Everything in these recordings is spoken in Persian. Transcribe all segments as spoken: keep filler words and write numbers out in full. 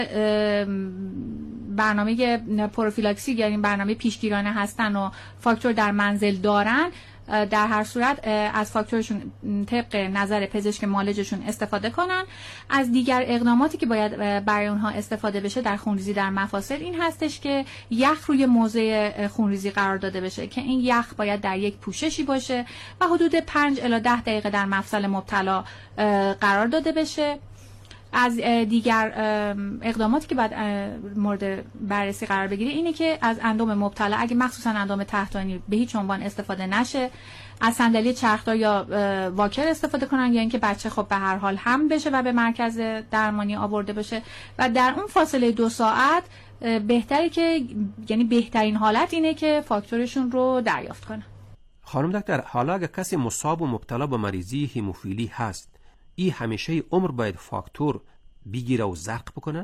برنامه پروفیلاکسی یعنی برنامه پیشگیرانه هستن و فاکتور در منزل دارن، در هر صورت از فاکتورشون طبق نظر پزشک معالجشون استفاده کنن. از دیگر اقداماتی که باید برای اونها استفاده بشه در خونریزی در مفاصل این هستش که یخ روی موضع خونریزی قرار داده بشه که این یخ باید در یک پوششی باشه و حدود پنج الی ده دقیقه در مفصل مبتلا قرار داده بشه. از دیگر اقداماتی که باید مورد بررسی قرار بگیره اینه که از اندام مبتلا اگه مخصوصا اندام تحتانی به هیچ عنوان استفاده نشه، از صندلی چرخدار یا واکر استفاده کنن یا اینکه بچه خب به هر حال حمل بشه و به مرکز درمانی آورده بشه و در اون فاصله دو ساعت بهتری که یعنی بهترین حالت اینه که فاکتورشون رو دریافت کنن. خانم دکتر، حالا اگه کسی مصاب و مبتلا به مریضی هموفیلی هست، ای همیشه عمر باید فاکتور بگیره و زرق بکنه؟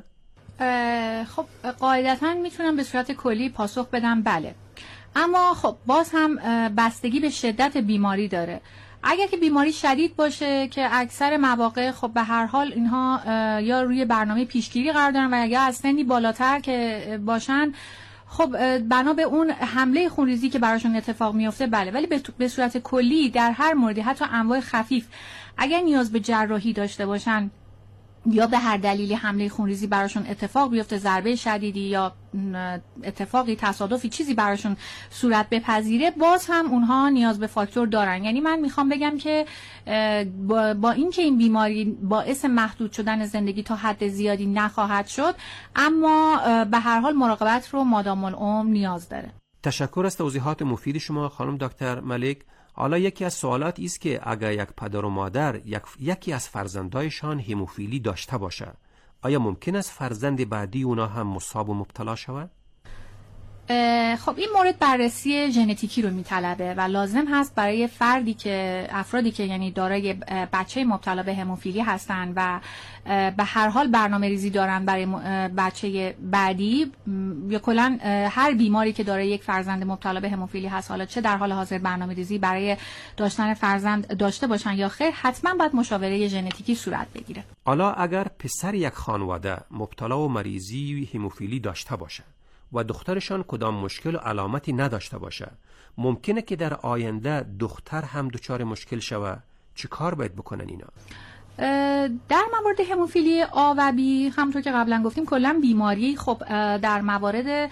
خب قاعدتاً میتونم به صورت کلی پاسخ بدم بله، اما خب باز هم بستگی به شدت بیماری داره. اگر که بیماری شدید باشه که اکثر مواقع خب به هر حال اینها یا روی برنامه پیشگیری قرار دارن و یا از سنی بالاتر که باشن، خب بنا به اون حمله خونریزی که براشون اتفاق میفته بله، ولی به صورت کلی در هر موردی حتی انواع خفیف اگر نیاز به جراحی داشته باشن یا به هر دلیلی حمله خونریزی براشون اتفاق بیفته، ضربه شدیدی یا اتفاقی تصادفی چیزی براشون صورت بپذیره، باز هم اونها نیاز به فاکتور دارن. یعنی من میخوام بگم که با, با این که این بیماری باعث محدود شدن زندگی تا حد زیادی نخواهد شد، اما به هر حال مراقبت رو مادام العمر نیاز داره. تشکر از توضیحات مفید شما خانم دکتر ملک. حالا یکی از سوالات است که اگر یک پدر و مادر یک یکی از فرزندایشان هموفیلی داشته باشه، آیا ممکن است فرزند بعدی اونا هم مصاب و مبتلا شود؟ خب این مورد بررسی ژنتیکی رو میطلبه و لازم هست برای فردی که افرادی که یعنی دارای بچه مبتلا به هموفیلی هستن و به هر حال برنامه ریزی دارن برای بچه بعدی یا کلا هر بیماری که داره یک فرزند مبتلا به هموفیلی هست، حالا چه در حال حاضر برنامه ریزی برای داشتن فرزند داشته باشن یا خیر، حتما باید مشاوره ژنتیکی صورت بگیره. حالا اگر پسر یک خانواده مبتلا و مریضی هموفیلی داشته باشه و دخترشان کدام مشکل و علامتی نداشته باشه، ممکنه که در آینده دختر هم دچار مشکل شوه؟ چه کار باید بکنن اینا؟ در موارد هموفیلی آ و بی همونطور که قبلا گفتیم کلا بیماری خب در موارد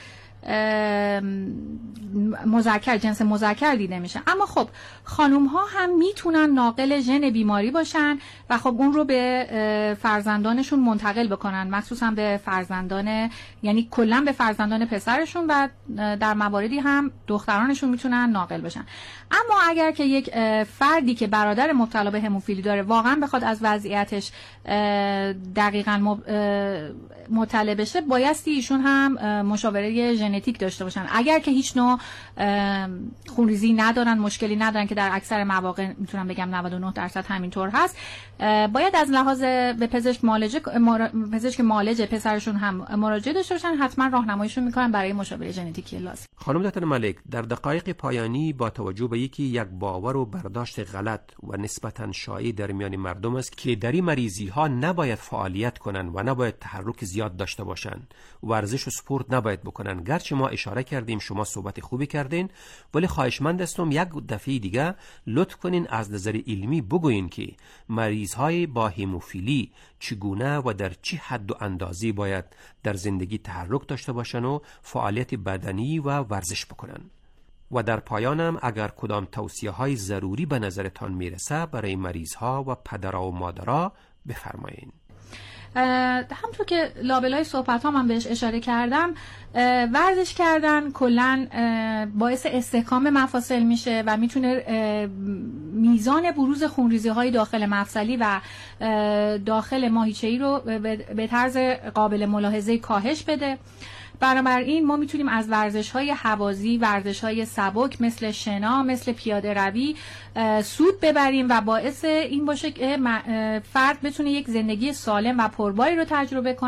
مذکر جنس مذکر دیده میشه، اما خب خانوم ها هم میتونن ناقل ژن بیماری باشن و خب اون رو به فرزندانشون منتقل بکنن، مخصوصا به فرزندان یعنی کلا به فرزندان پسرشون و در مواردی هم دخترانشون میتونن ناقل بشن. اما اگر که یک فردی که برادر مبتلا به هموفیلی داره واقعا بخواد از وضعیتش دقیقاً مطلع بشه، بایستی ایشون هم مشاوره ژنتیک داشته باشن. اگر که هیچ نوع خونریزی ندارن، مشکلی ندارن که در اکثر مواقع میتونم بگم نود و نه درصد همینطور هست، باید از لحاظ به پزشک معالجه پزشک معالج پسرشون هم مراجعه داشته باشن، حتما راهنماییشون میکنن برای مشاوره ژنتیکی لازم. خانم دکتر ملک، در دقایق پایانی با توجه به یکی یک باور و برداشت غلط و نسبتاً شایع در میان مردم است که در این مریضی ها نباید فعالیت کنن و نباید تحرک زیاد داشته باشن، ورزش و سپورت نباید بکنن. گرچه ما اشاره کردیم، شما صحبت خوبی کردین، ولی خواهشمند هستم یک دفعه دیگه لطف کنین از نظر علمی بگوین که مریض های با هموفیلی چگونه و در چه حد و اندازه باید در زندگی تحرک داشته باشن و فعالیت بدنی و ورزش بکنن. و در پایانم اگر کدام توصیه های ضروری به نظرتان میرسه برای مریض ها و پدرها و مادرها بفرمایین. همونطور که لابلای صحبت ها من بهش اشاره کردم، ورزش کردن کلن باعث استحکام مفاصل میشه و میتونه میزان بروز خونریزی های داخل مفصلی و داخل ماهیچه‌ای رو به طرز قابل ملاحظه کاهش بده. بنابراین ما میتونیم از ورزش‌های هوازی، ورزش‌های سبک مثل شنا، مثل پیاده روی سود ببریم و باعث این باشه که فرد بتونه یک زندگی سالم و پرباری رو تجربه کنه.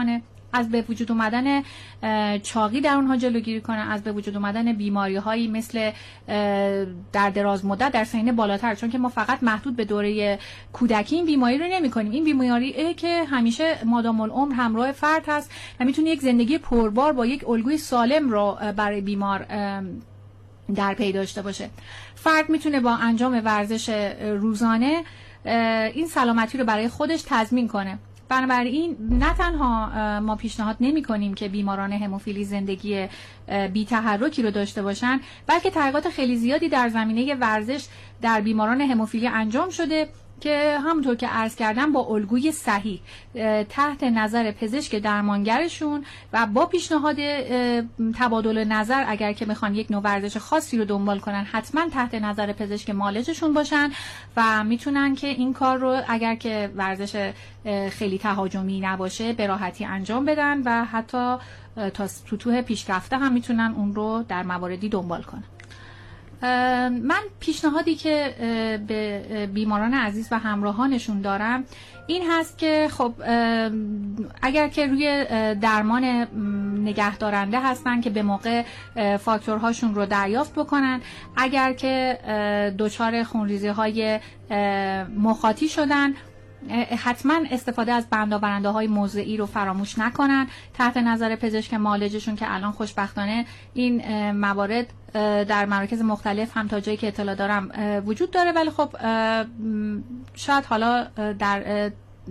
از به وجود اومدن چاقی در اونها جلوگیری کنن، از به وجود اومدن بیماری‌هایی مثل در دراز مدت در سن بالاتر، چون که ما فقط محدود به دوره کودکی این بیماری رو نمی‌کنیم. این بیماریه که همیشه مادام العمر همراه فرد هست و میتونه یک زندگی پربار با یک الگوی سالم رو برای بیمار در پی داشته باشه. فرد میتونه با انجام ورزش روزانه این سلامتی رو برای خودش تضمین کنه. بنابراین نه تنها ما پیشنهاد نمی کنیم که بیماران هموفیلی زندگی بی تحرکی رو داشته باشن، بلکه تحقیقات خیلی زیادی در زمینه ورزش در بیماران هموفیلی انجام شده که همونطور که عرض کردم با الگوی صحیح تحت نظر پزشک درمانگرشون و با پیشنهاد تبادل نظر، اگر که میخوان یک نوع ورزش خاصی رو دنبال کنن حتما تحت نظر پزشک معالجشون باشن و میتونن که این کار رو اگر که ورزش خیلی تهاجمی نباشه به راحتی انجام بدن و حتی تا سطوح پیشرفته هم میتونن اون رو در مواردی دنبال کنن. من پیشنهادی که به بیماران عزیز و همراهانشون دارم این هست که خب اگر که روی درمان نگهدارنده هستن که به موقع فاکتورهاشون رو دریافت بکنن، اگر که دچار خونریزی های مخاطی شدن حتما استفاده از بندآورنده های موضعی رو فراموش نکنن تحت نظر پزشک معالجشون که الان خوشبختانه این موارد در مراکز مختلف هم تا جایی که اطلاع دارم وجود داره، ولی خب شاید حالا در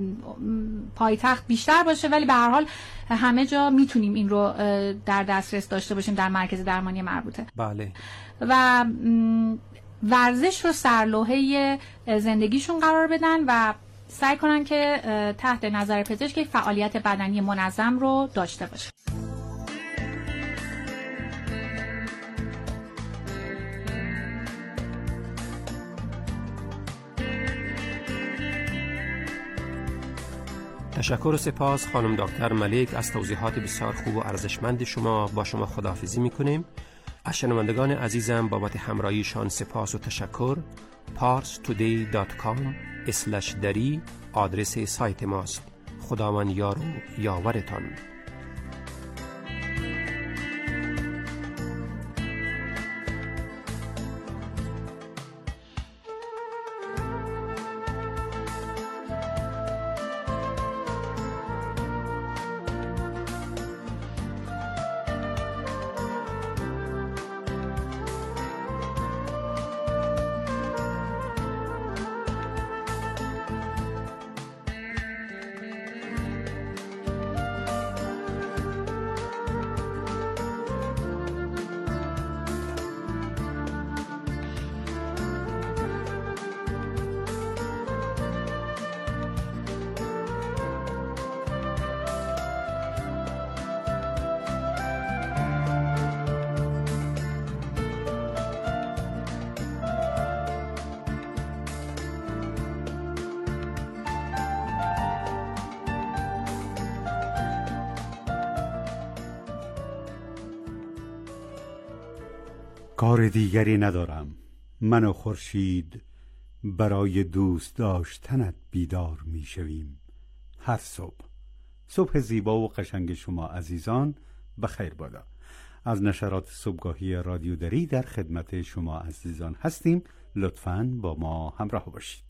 پایتخت بیشتر باشه، ولی به هر حال همه جا میتونیم این رو در دسترس داشته باشیم در مرکز درمانی مربوطه. بله. و ورزش رو سرلوحه زندگیشون قرار بدن و سعی کنن که تحت نظر پزشک فعالیت بدنی منظم رو داشته باشه. تشکر و سپاس خانم دکتر ملیک از توضیحات بسیار خوب و ارزشمند شما. با شما خداحافظی میکنیم. از شنوندگان عزیزم بابت همراهیشان سپاس و تشکر. پارس تودی دات کام اسلش دری آدرس سایت ماست. خداوند یار و یاورتان. کار دیگری ندارم. من و خورشید برای دوست داشتنت بیدار می شویم هر صبح. صبح زیبا و قشنگ شما عزیزان بخیر بادا. از نشرات صبحگاهی رادیو دری در خدمت شما عزیزان هستیم. لطفاً با ما همراه باشید.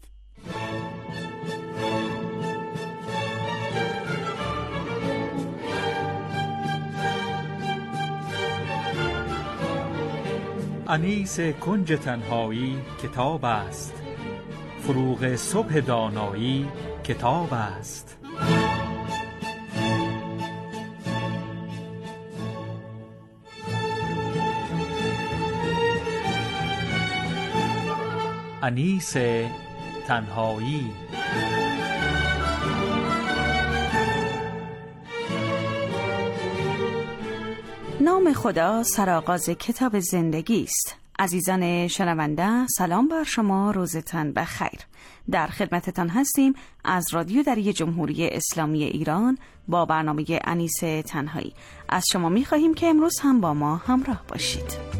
انیس کنج تنهایی کتاب است، فروغ صبح دانایی کتاب است. انیس تنهایی. نام خدا سرآغاز کتاب زندگی است. عزیزان شنونده، سلام بر شما، روزتان بخیر. در خدمتتان هستیم از رادیو دری جمهوری اسلامی ایران با برنامه انیس تنهایی. از شما می خواهیم که امروز هم با ما همراه باشید.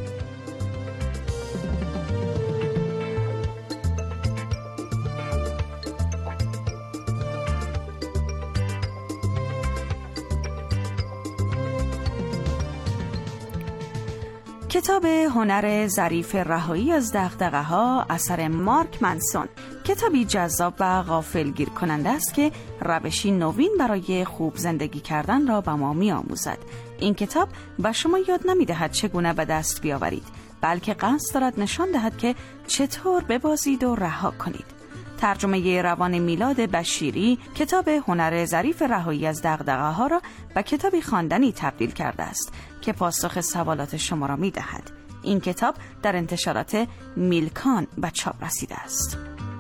کتاب هنر ظریف رهایی از دغدغه‌ها اثر مارک منسون کتابی جذاب و غافلگیر کننده است که روشی نوین برای خوب زندگی کردن را به ما می‌آموزد. این کتاب به شما یاد نمی‌دهد چگونه به دست بیاورید، بلکه قصد دارد نشان دهد که چطور ببازید و رها کنید. ترجمه روان میلاد بشیری کتاب هنر ظریف رهایی از دغدغه‌ها را به کتابی خواندنی تبدیل کرده است که پاسخ سوالات شما را می‌دهد. این کتاب در انتشارات میلکان به چاپ رسیده است.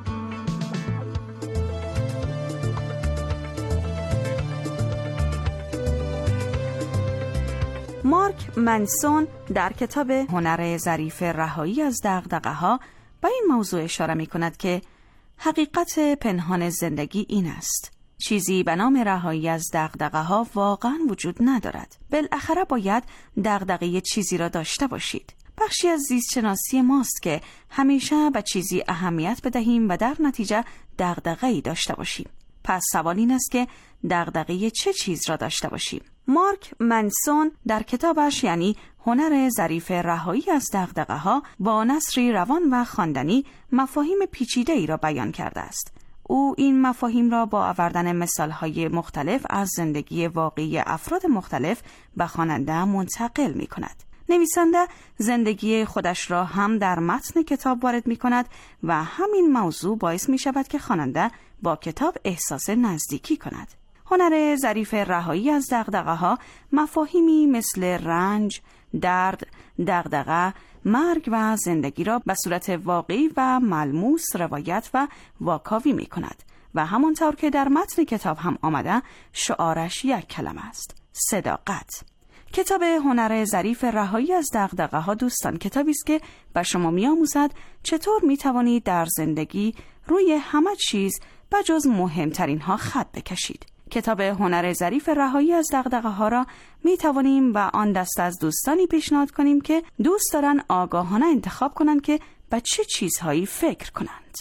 مارک منسون در کتاب هنر ظریف رهایی از دغدغه‌ها به این موضوع اشاره می‌کند که حقیقت پنهان زندگی این است: چیزی به نام رهایی از دغدغه‌ها واقعاً وجود ندارد. بالاخره باید دغدغه چیزی را داشته باشید. بخشی از زیست شناسی ماست که همیشه به چیزی اهمیت بدهیم و در نتیجه دغدغه‌ای داشته باشیم. پس سوال این است که دغدغه چه چیز را داشته باشیم؟ مارک منسون در کتابش یعنی هنر ظریف رهایی از دغدغه‌ها با نثری روان و خواندنی مفاهیم پیچیده‌ای را بیان کرده است. او این مفاهیم را با آوردن مثال‌های مختلف از زندگی واقعی افراد مختلف به خواننده منتقل می‌کند. نویسنده زندگی خودش را هم در متن کتاب وارد می‌کند و همین موضوع باعث می‌شود که خواننده با کتاب احساس نزدیکی کند. هنر ظریف رهایی از دغدغه‌ها مفاهیمی مثل رنج، درد، دغدغه، مرگ و زندگی را به صورت واقعی و ملموس روایت و واکاوی می کند و همانطور که در متن کتاب هم آمده شعارش یک کلمه است: صداقت. کتاب هنر ظریف رهایی از دغدغه‌ها دوستان کتابی است که به شما می‌آموزد چطور می‌توانید در زندگی روی همه چیز بجز مهمترین ها خط بکشید. کتاب هنر ظریف رهایی از دغدغه‌ها را می توانیم و آن دست از دوستانی پیشنهاد کنیم که دوست دارن آگاهانه انتخاب کنند که به چه چیزهایی فکر کنند.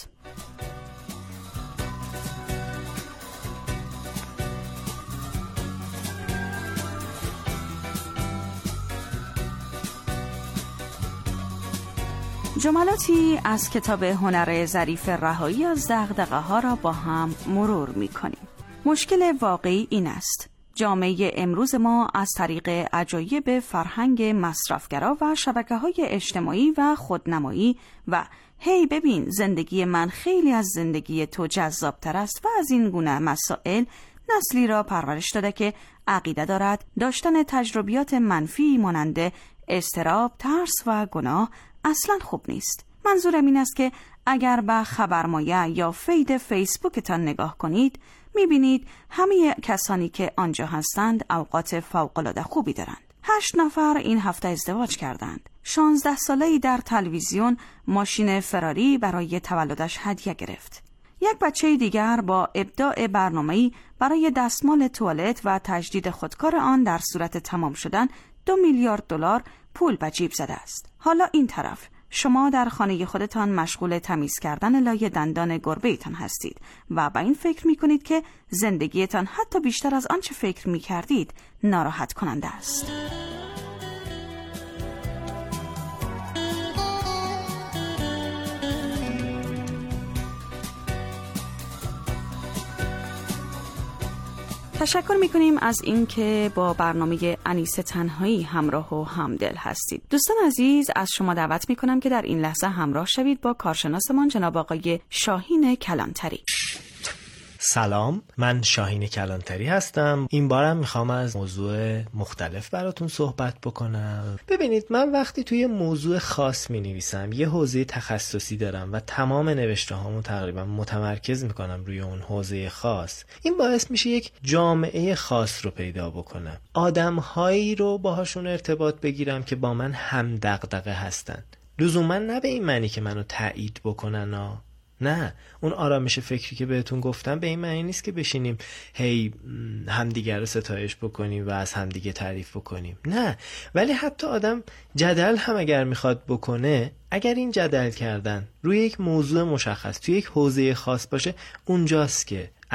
جملاتی از کتاب هنر ظریف رهایی از دغدغه‌ها را با هم مرور می‌کنیم. مشکل واقعی این است: جامعه امروز ما از طریق عجایب فرهنگ مصرفگرا و شبکه‌های اجتماعی و خودنمایی و هی ببین زندگی من خیلی از زندگی تو جذاب‌تر است و از این گونه مسائل نسلی را پرورش داده که عقیده دارد داشتن تجربیات منفی مانند اضطراب، ترس و گناه اصلاً خوب نیست. منظورم این است که اگر به خبرمایه یا فید فیسبوکتان نگاه کنید میبینید همه کسانی که آنجا هستند اوقات فوق‌العاده خوبی دارند. هشت نفر این هفته ازدواج کردند. شانزده ساله‌ای در تلویزیون ماشین فراری برای تولدش هدیه گرفت. یک بچه دیگر با ابداع برنامه‌ای برای دستمال توالت و تجدید خودکار آن در صورت تمام شدن دو میلیارد دلار پول به جیب زده است. حالا این طرف شما در خانه خودتان مشغول تمیز کردن لای دندان گربه‌تان هستید و با این فکر می کنید که زندگیتان حتی بیشتر از آنچه فکر می کردید ناراحت کننده است. تشکر میکنیم از اینکه با برنامه انیس تنهایی همراه و همدل هستید. دوستان عزیز، از شما دعوت میکنم که در این لحظه همراه شوید با کارشناسمان جناب آقای شاهین کلانتری. سلام، من شاهین کلانتری هستم. این بارم میخوام از موضوع مختلف براتون صحبت بکنم. ببینید، من وقتی توی موضوع خاص مینویسم یه حوزه تخصصی دارم و تمام نوشته هامو تقریبا متمرکز میکنم روی اون حوزه خاص. این باعث میشه یک جامعه خاص رو پیدا بکنم، آدمهایی رو باهاشون ارتباط بگیرم که با من هم دغدغه هستن. لزوما نه به این معنی که منو تایید بکنن ها. نه، اون آرامش فکری که بهتون گفتم به این معنی نیست که بشینیم هی همدیگر رو ستایش بکنیم و از همدیگه تعریف بکنیم. نه، ولی حتی آدم جدل هم اگر میخواد بکنه، اگر این جدل کردن روی یک موضوع مشخص توی یک حوزه خاص باشه، اونجاست که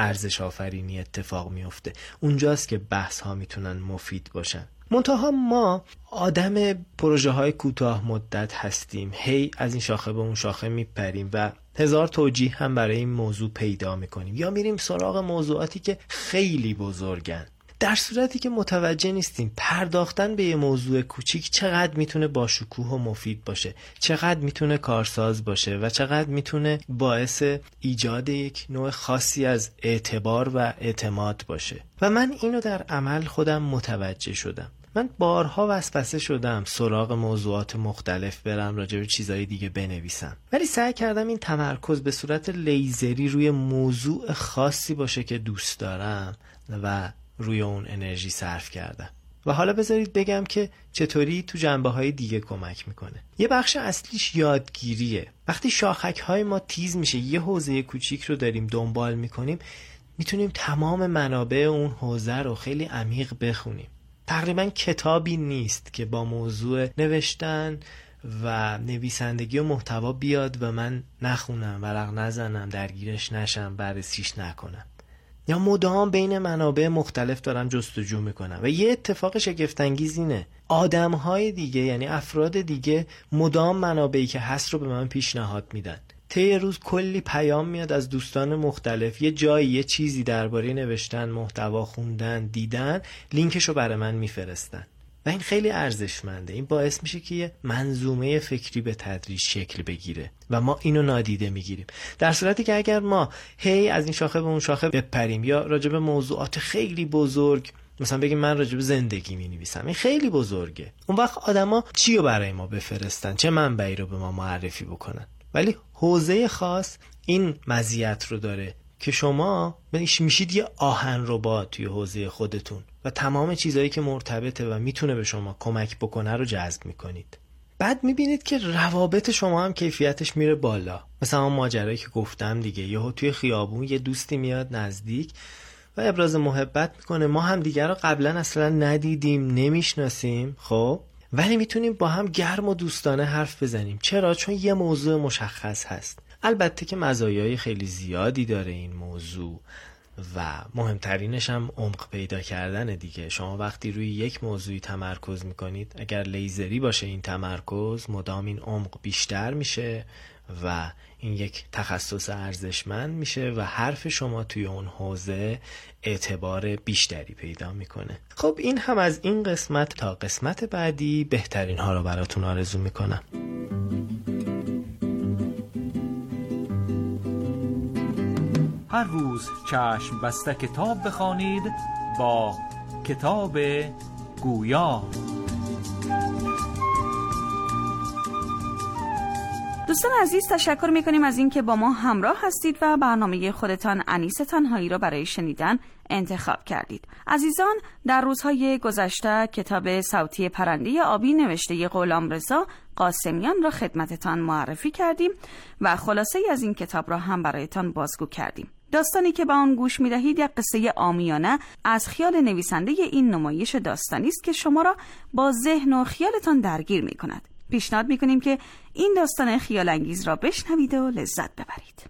ارزش آفرینی اتفاق میفته. اونجاست که بحث ها میتونن مفید باشن. منتها ما آدم پروژه های کوتاه مدت هستیم، هی از این شاخه به اون شاخه میپریم و هزار توجیه هم برای این موضوع پیدا میکنیم، یا میریم سراغ موضوعاتی که خیلی بزرگن، در صورتی که متوجه نیستیم پرداختن به یه موضوع کوچیک چقدر میتونه با شکوه و مفید باشه، چقدر میتونه کارساز باشه و چقدر میتونه باعث ایجاد یک نوع خاصی از اعتبار و اعتماد باشه. و من اینو در عمل خودم متوجه شدم. من بارها وسوسه شدم سراغ موضوعات مختلف برم، راجع به چیزای دیگه بنویسم، ولی سعی کردم این تمرکز به صورت لیزری روی موضوع خاصی باشه که دوست دارم و روی اون انرژی صرف کردم. و حالا بذارید بگم که چطوری تو جنبه‌های دیگه کمک میکنه. یه بخش اصلیش یادگیریه. وقتی شاخک‌های ما تیز میشه، یه حوزه کوچیک رو داریم دنبال میکنیم، میتونیم تمام منابع اون حوزه رو خیلی عمیق بخونیم. تقریبا کتابی نیست که با موضوع نوشتن و نویسندگی و محتوا بیاد و من نخونم، ورق نزنم، درگیرش نشم، بررسیش نکنم. یا مدام بین منابع مختلف دارم جستجو میکنم. و یه اتفاق شگفت‌انگیز اینه، آدم‌های دیگه، یعنی افراد دیگه، مدام منابعی که هست رو به من پیشنهاد میدن. طی روز کلی پیام میاد از دوستان مختلف، یه جایی یه چیزی درباره نوشتن، محتوا خوندن، دیدن، لینکشو برای من میفرستن. و این خیلی ارزشمنده. این باعث میشه که یه منظومه فکری به تدریج شکل بگیره و ما اینو نادیده میگیریم. در صورتی که اگر ما هی از این شاخه به اون شاخه بپریم یا راجع به موضوعات خیلی بزرگ، مثلا بگیم من راجع به زندگی مینویسم، این خیلی بزرگه، اون وقت آدما چی رو برای ما بفرستن، چه منبعی رو به ما معرفی بکنن. ولی حوزه خاص این مزیت رو داره که شما میشید یه آهنربا توی حوزه خودتون و تمام چیزایی که مرتبطه و میتونه به شما کمک بکنه رو جذب میکنید. بعد میبینید که روابط شما هم کیفیتش میره بالا. مثلا اون ماجرایی که گفتم دیگه، یهو توی خیابون یه دوستی میاد نزدیک و ابراز محبت میکنه، ما هم دیگه رو قبلا اصلا ندیدیم، نمیشناسیم، خب ولی میتونیم با هم گرم و دوستانه حرف بزنیم. چرا؟ چون یه موضوع مشخص هست. البته که مزایای خیلی زیادی داره این موضوع و مهمترینش هم عمق پیدا کردن دیگه. شما وقتی روی یک موضوعی تمرکز میکنید، اگر لیزری باشه این تمرکز، مدام این عمق بیشتر میشه و این یک تخصص ارزشمند میشه و حرف شما توی اون حوزه اعتبار بیشتری پیدا میکنه. خب این هم از این قسمت. تا قسمت بعدی بهترین ها رو براتون آرزو میکنم. هر روز چشم بسته کتاب بخوانید با کتاب گویا. دوستان عزیز، تشکر میکنیم از اینکه با ما همراه هستید و برنامه خودتان انیس تنهایی را برای شنیدن انتخاب کردید. عزیزان، در روزهای گذشته کتاب صوتی پرنده آبی نوشته غلامرضا قاسمیان را خدمتتان معرفی کردیم و خلاصه از این کتاب را هم برایتان بازگو کردیم. داستانی که به آن گوش می‌دهید یک قصه عامیانه از خیال نویسنده این نمایش داستانی است که شما را با ذهن و خیالتان درگیر می‌کند. پیشنهاد می‌کنیم که این داستان خیال انگیز را بشنوید و لذت ببرید.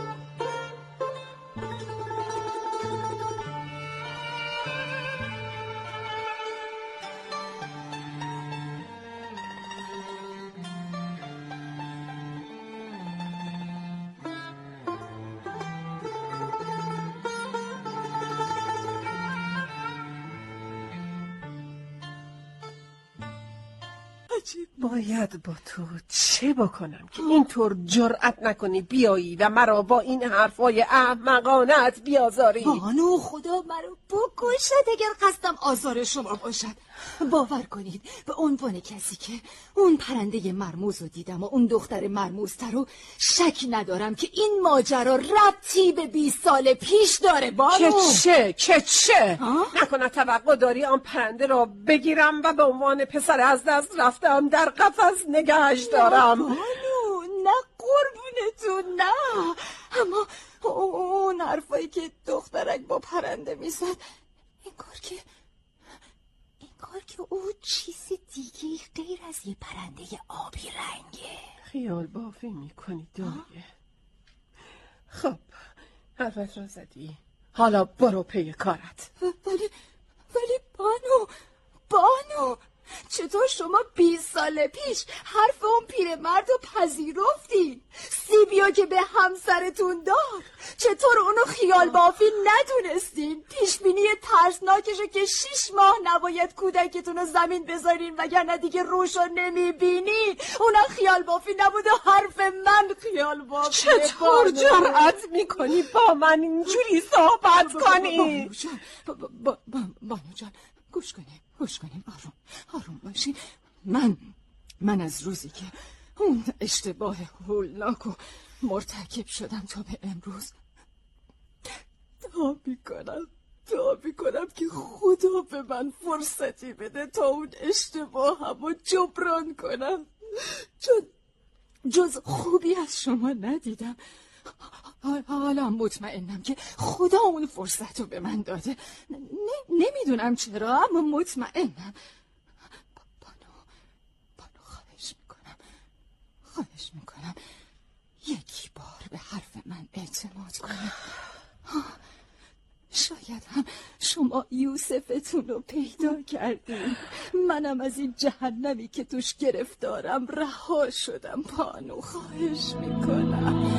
باید با تو چه بکنم که اینطور جرأت نکنی بیایی و مرا با این حرفای احمقانت بیازاری؟ بانو خدا مرا بکشد اگر قصدم آزار شما باشد. باور کنید به عنوان کسی که اون پرنده مرموز رو دیدم و اون دختر مرموزتر رو، شک ندارم که این ماجرا ربطی به بیست سال پیش داره. بانو که چه؟ که چه؟ نکنه توقع داری آن پرنده را بگیرم و به عنوان پسر از دست رفتم در قفس نگهش دارم؟ نه بانو، نه قربونتون، نه. اما اون حرفایی که دخترک با پرنده میزد، این کار که این کار که او چیز دیگه غیر از یه پرنده آبی رنگه. خیال بافی میکنی دایه. خب حرفت را زدی، حالا برو پی کارت. ولی ولی بانو بانو چطور شما بیست سال پیش حرف اون پیرمرد رو پذیرفتی؟ سیبیا که به همسرتون داد چطور اونو خیال بافی ندونستین؟ پیشبینی ترسناکشو که شیش ماه نباید کودکتون رو زمین بذارین وگرنه دیگه روشو نمیبینی. اونا خیال بافی نبود و حرف من خیال بافی. چطور جرأت میکنی با من اینجوری صحبت کنی؟ بانو جان گوش کنیم گوش کنیم آروم آروم باشین. من من از روزی که اون اشتباه هولناک و مرتکب شدم تا به امروز دعا میکنم دعا میکنم که خدا به من فرصتی بده تا اون اشتباهم رو جبران کنم، چون جز خوبی از شما ندیدم. حالا مطمئنم که خدا اون فرصت رو به من داده. نمیدونم چرا اما مطمئنم. بانو بانو خواهش میکنم خواهش میکنم یکی بار به حرف من اعتماد کنید. شاید هم شما یوسفتون رو پیدا کردین، منم از این جهنمی که توش گرفتارم رها شدم. بانو خواهش میکنم.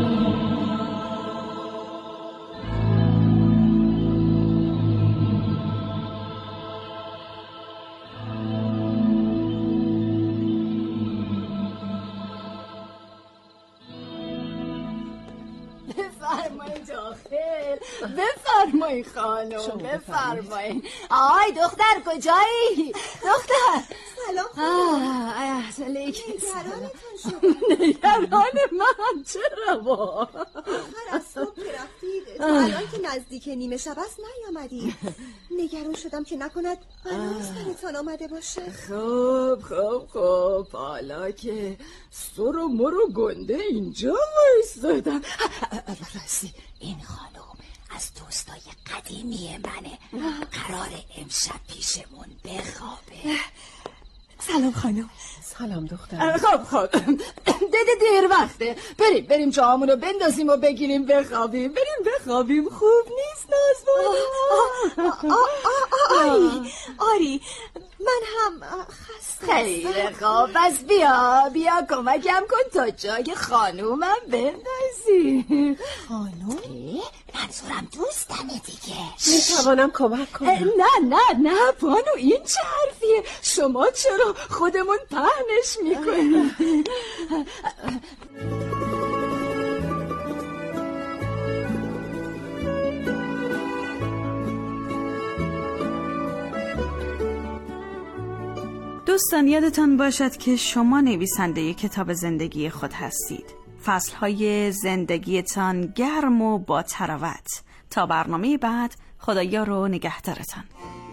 بفرمایید داخل، بفرمایید خانم، بفرمایید. آی دختر کجایی؟ دختر سلام. علیکم سلام. نگران من چرا با؟ هر از صبح که رفتید تا الان که نزدیک نیمه شب است نیامدید. نگران شدم که نکند بلایی سرتان آمده باشه. خب خب خب حالا که سر و مر و گنده اینجا وایسادم. راستی این خانم از دوستای قدیمی منه، قرار امشب پیشمون بخوابه. سلام خانم. سلام دختر. خب خب دیده دیر وقته، بریم بریم جامونو بندازیم و بگیریم بخوابیم. بریم بخوابیم. خوب نیست نازبانو؟ آری آری من هم خسته. خیلی خوب پس بیا بیا کمکم کن تا جای خانومم بندازی. خانوم؟ منظورم دوستمه دیگه. میتوانم کمک کنم؟ نه نه نه بانو این چه حرفیه؟ شما چرا خودمون پهنش میکنیم؟ دوستان یادتان باشد که شما نویسنده کتاب زندگی خود هستید. فصلهای زندگیتان گرم و با تراوت. تا برنامه بعد، خدایا رو نگهدارتان.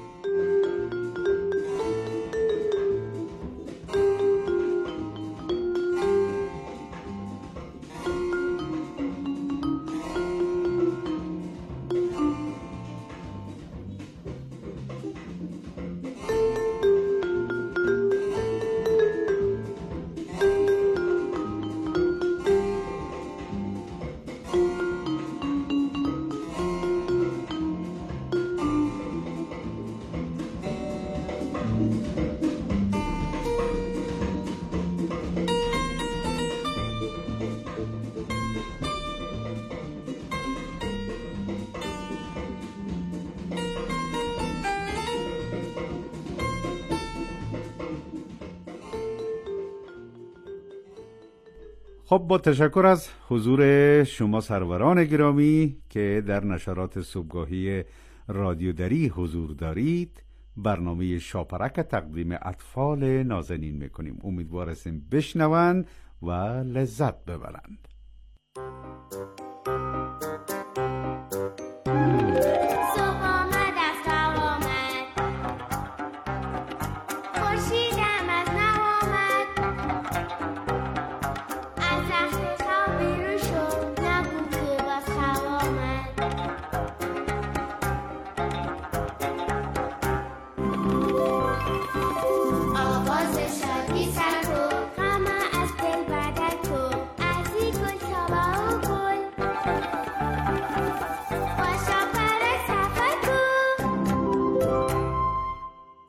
خب با تشکر از حضور شما سروران گرامی که در نشرات صبحگاهی رادیو دری حضور دارید، برنامه شاپرک تقدیم اطفال نازنین میکنیم. امیدوار هستیم بشنون و لذت ببرند.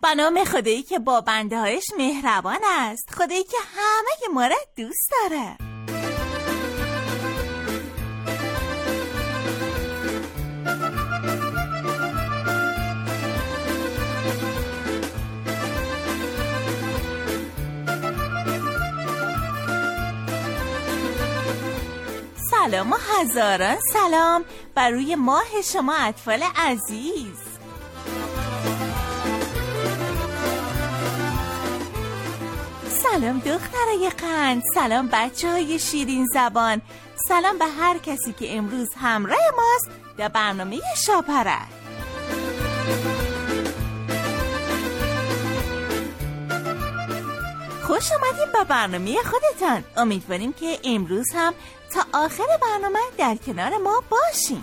به نام خدایی که با بنده هایش مهربان است، خدایی که همه ما را دوست داره. سلام و هزاران سلام بر روی ماه شما اطفال عزیز. سلام دخترای قند، سلام بچه های شیرین زبان، سلام به هر کسی که امروز همراه ماست در برنامه شاپرک. خوش آمدید به برنامه خودتان. امیدواریم که امروز هم تا آخر برنامه در کنار ما باشین.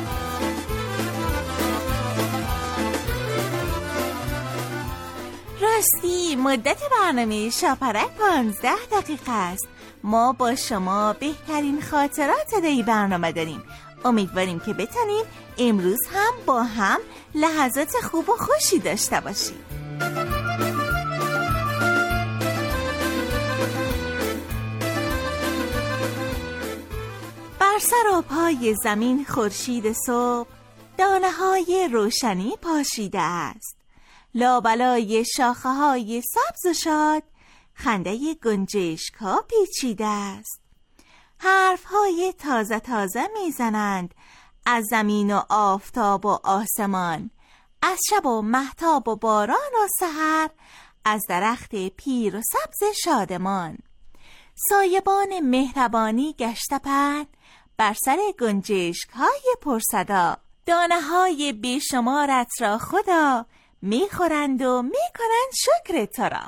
راستی مدت برنامه شاپرک پانزده دقیقه است. ما با شما بهترین خاطرات در این برنامه داریم. امیدواریم که بتونیم امروز هم با هم لحظات خوب و خوشی داشته باشیم. بر سر و پای زمین خورشید صبح دانه های روشنی پاشیده است. لابلای شاخه های سبز و شاد خنده گنجشک ها پیچیده است. حرف های تازه تازه میزنند از زمین و آفتاب و آسمان، از شب و مهتاب و باران و سحر، از درخت پیر و سبز شادمان. سایبان مهربانی گشته پهن بر سر گنجشک های پرصدا، دانه های بیشمارت را خدا میخورند و میکنند شکر تو را.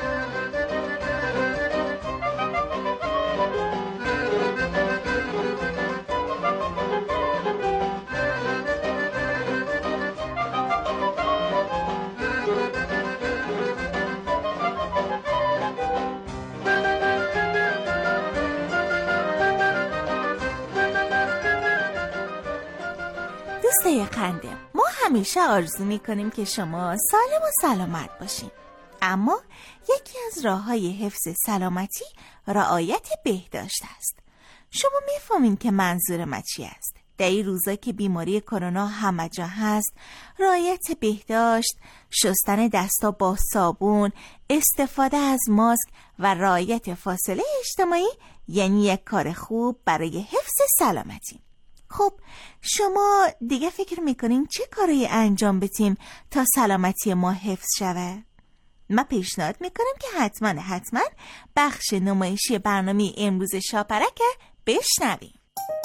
دوستای قنده، ما همیشه آرزو میکنیم که شما سالم و سلامت باشین، اما یکی از راه‌های حفظ سلامتی رعایت بهداشت است. شما میفهمین که منظور ما چی است؟ در این روزا که بیماری کرونا همه جا هست، رعایت بهداشت، شستن دستا با صابون، استفاده از ماسک و رعایت فاصله اجتماعی یعنی یک کار خوب برای حفظ سلامتی. خب شما دیگه فکر میکنین چه کاری انجام بدیم تا سلامتی ما حفظ شوه؟ من پیشنهاد میکنم که حتما حتما بخش نمایشی برنامه امروز شاپرک بشنویم.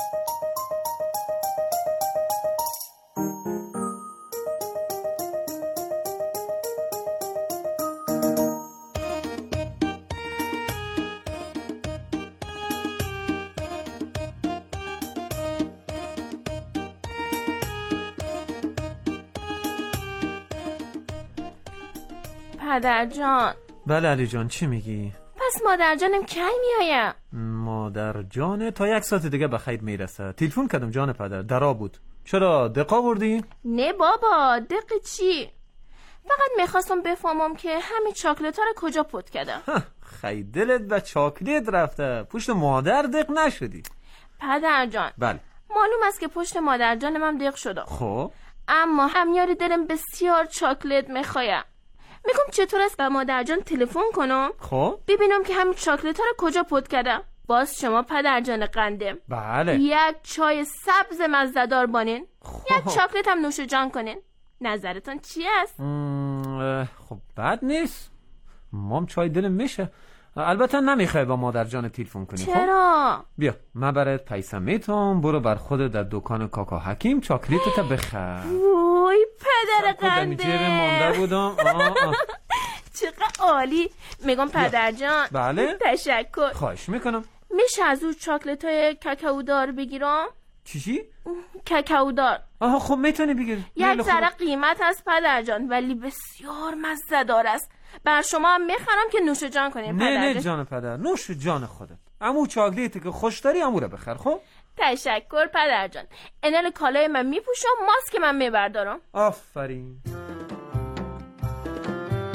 پدر جان. بله علی جان، چی میگی؟ پس مادر جانم کی میایم؟ مادر جان تا یک ساعت دیگه به خیر میرسه. تلفن کردم جان پدر، درا بود. چرا دق آوردی؟ نه بابا، دق چی؟ فقط میخواستم بفهمم که همین چاکلت ها رو کجا پت کردم. خیلی دلت به چاکلت رفته، پشت مادر دق نشدی. پدر جان. بله معلوم است که پشت مادر جانم هم دق شده. خب اما همیاری دلم بسیار چاکلت میخوایم. میگم چطور است به مادر جان تلفن کنم؟ خب ببینم که همین چاکلت ها رو کجا پت کردم. باز شما پدر جان قنده، بله، یک چای سبز مزه‌دار بانین، خب. یک چاکلت هم نوش جان کنین. نظرتون چی است؟ خب بد نیست، مام چای دلم میشه. البته نمیخوای با مادر جان تلفن کنی. چرا؟ خب بیا من برات پیسه میتونم، برو بر خودت در دکان کاکا حکیم چاکلیتت بخر. وای پدر قنده، جیب مانده بودم. چقدر عالی. میگم پدر جان. بله تشکر. خواهش میکنم. میشه از اون چاکلت های کاکائودار بگیرم؟ چی چی؟ کاکائودار. آها خب میتونی بگیر. یک ذره قیمت هست پدر جان، ولی بسیار مزه‌دار است. بر شما هم میخرم که نوش جان کنیم پدر جان. نه نه جان پدر، نوش جان خودت. امو چاکلیتی که خوش داری امو رو بخر. خب تشکر پدر جان. انال کالای من میپوشم، ماسک من میبردارم. آفرین.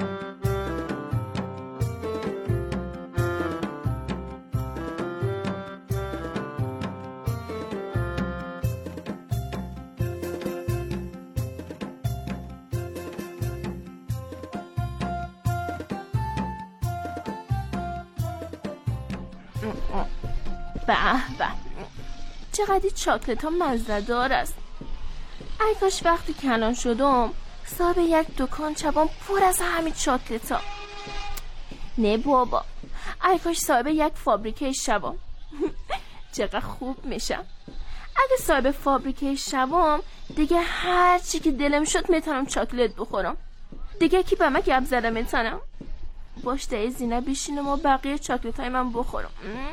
به به، چقدر چاکلت ها مزه‌دار است. ای کاش وقتی کلان شدم صاحب یک دکان چبان پر از همین چاکلت ها. نه بابا، ای کاش صاحب یک فابریکه شبام. چقدر خوب میشم. اگه صاحب فابریکه شبام دیگه هر چی که دلم شد میتونم چاکلت بخورم. دیگه کی به من گپ زده میتونم؟ باش ده زینه بشینم و بقیه چاکلت های من بخورم.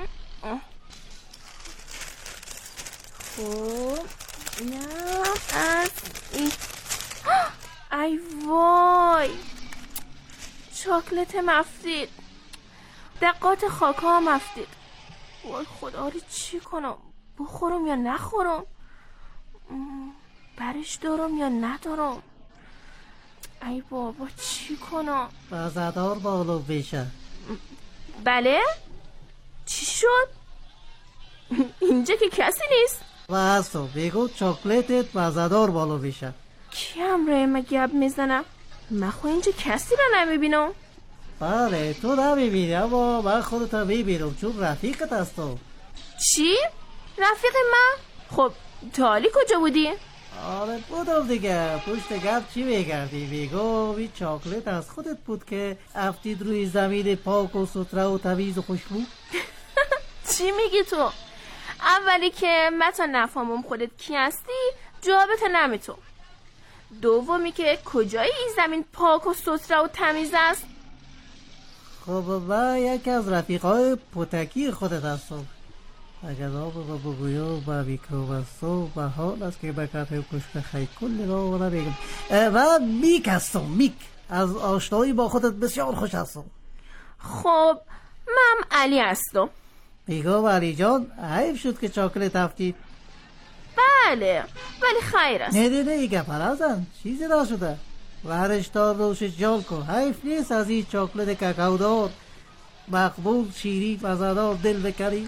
خب نه از این ای وای، چاکلت مفتید، دقات خاکا مفتید. وای خدا رو چی کنم؟ بخورم یا نخورم؟ برش دارم یا ندارم؟ ای بابا چی کنم؟ مزه‌دار بالا بشه. بله؟ چی شد؟ اینجا که کسی نیست. واسو بگو چاکلتت مزه‌دار بالا بشه. کی همراه ما گپ میزنم؟ من خو اینجا کسی رو نمیبینم. بله تو نمیبینی اما من خودت میبینم چون رفیقت هستم. چی؟ رفیق من؟ خب تالی کجا بودی؟ آره بودم دیگه. پشت گپ چی میگردی؟ میگو این چاکلت از خودت بود که افتید روی زمین پاک و ستره و تمیز و خوشبو؟ چی میگی تو؟ اولی که من تا نفهمم خودت کی هستی جوابت نمیتون. دومی که کجای این زمین پاک و ستره و تمیز است؟ خب من یکی از رفیقای پوتکی خودت هستم. اگر آب و بگویم با میکروب است و به حال است که به کفه کشک خیلی کل را را بگم. و میک هستم. میک از آشنایی با خودت بسیار خوش هستم. خب من علی هستم. میگم علی جان حیف شد که چاکلت افتید. بله ولی خیر است. نه نه نه گپ نزن، چیزی نشده. ورش دار روش جال کن. حیف نیست از این چاکلت کاکائودار مقبول شیرین مزه‌دار دل بکری.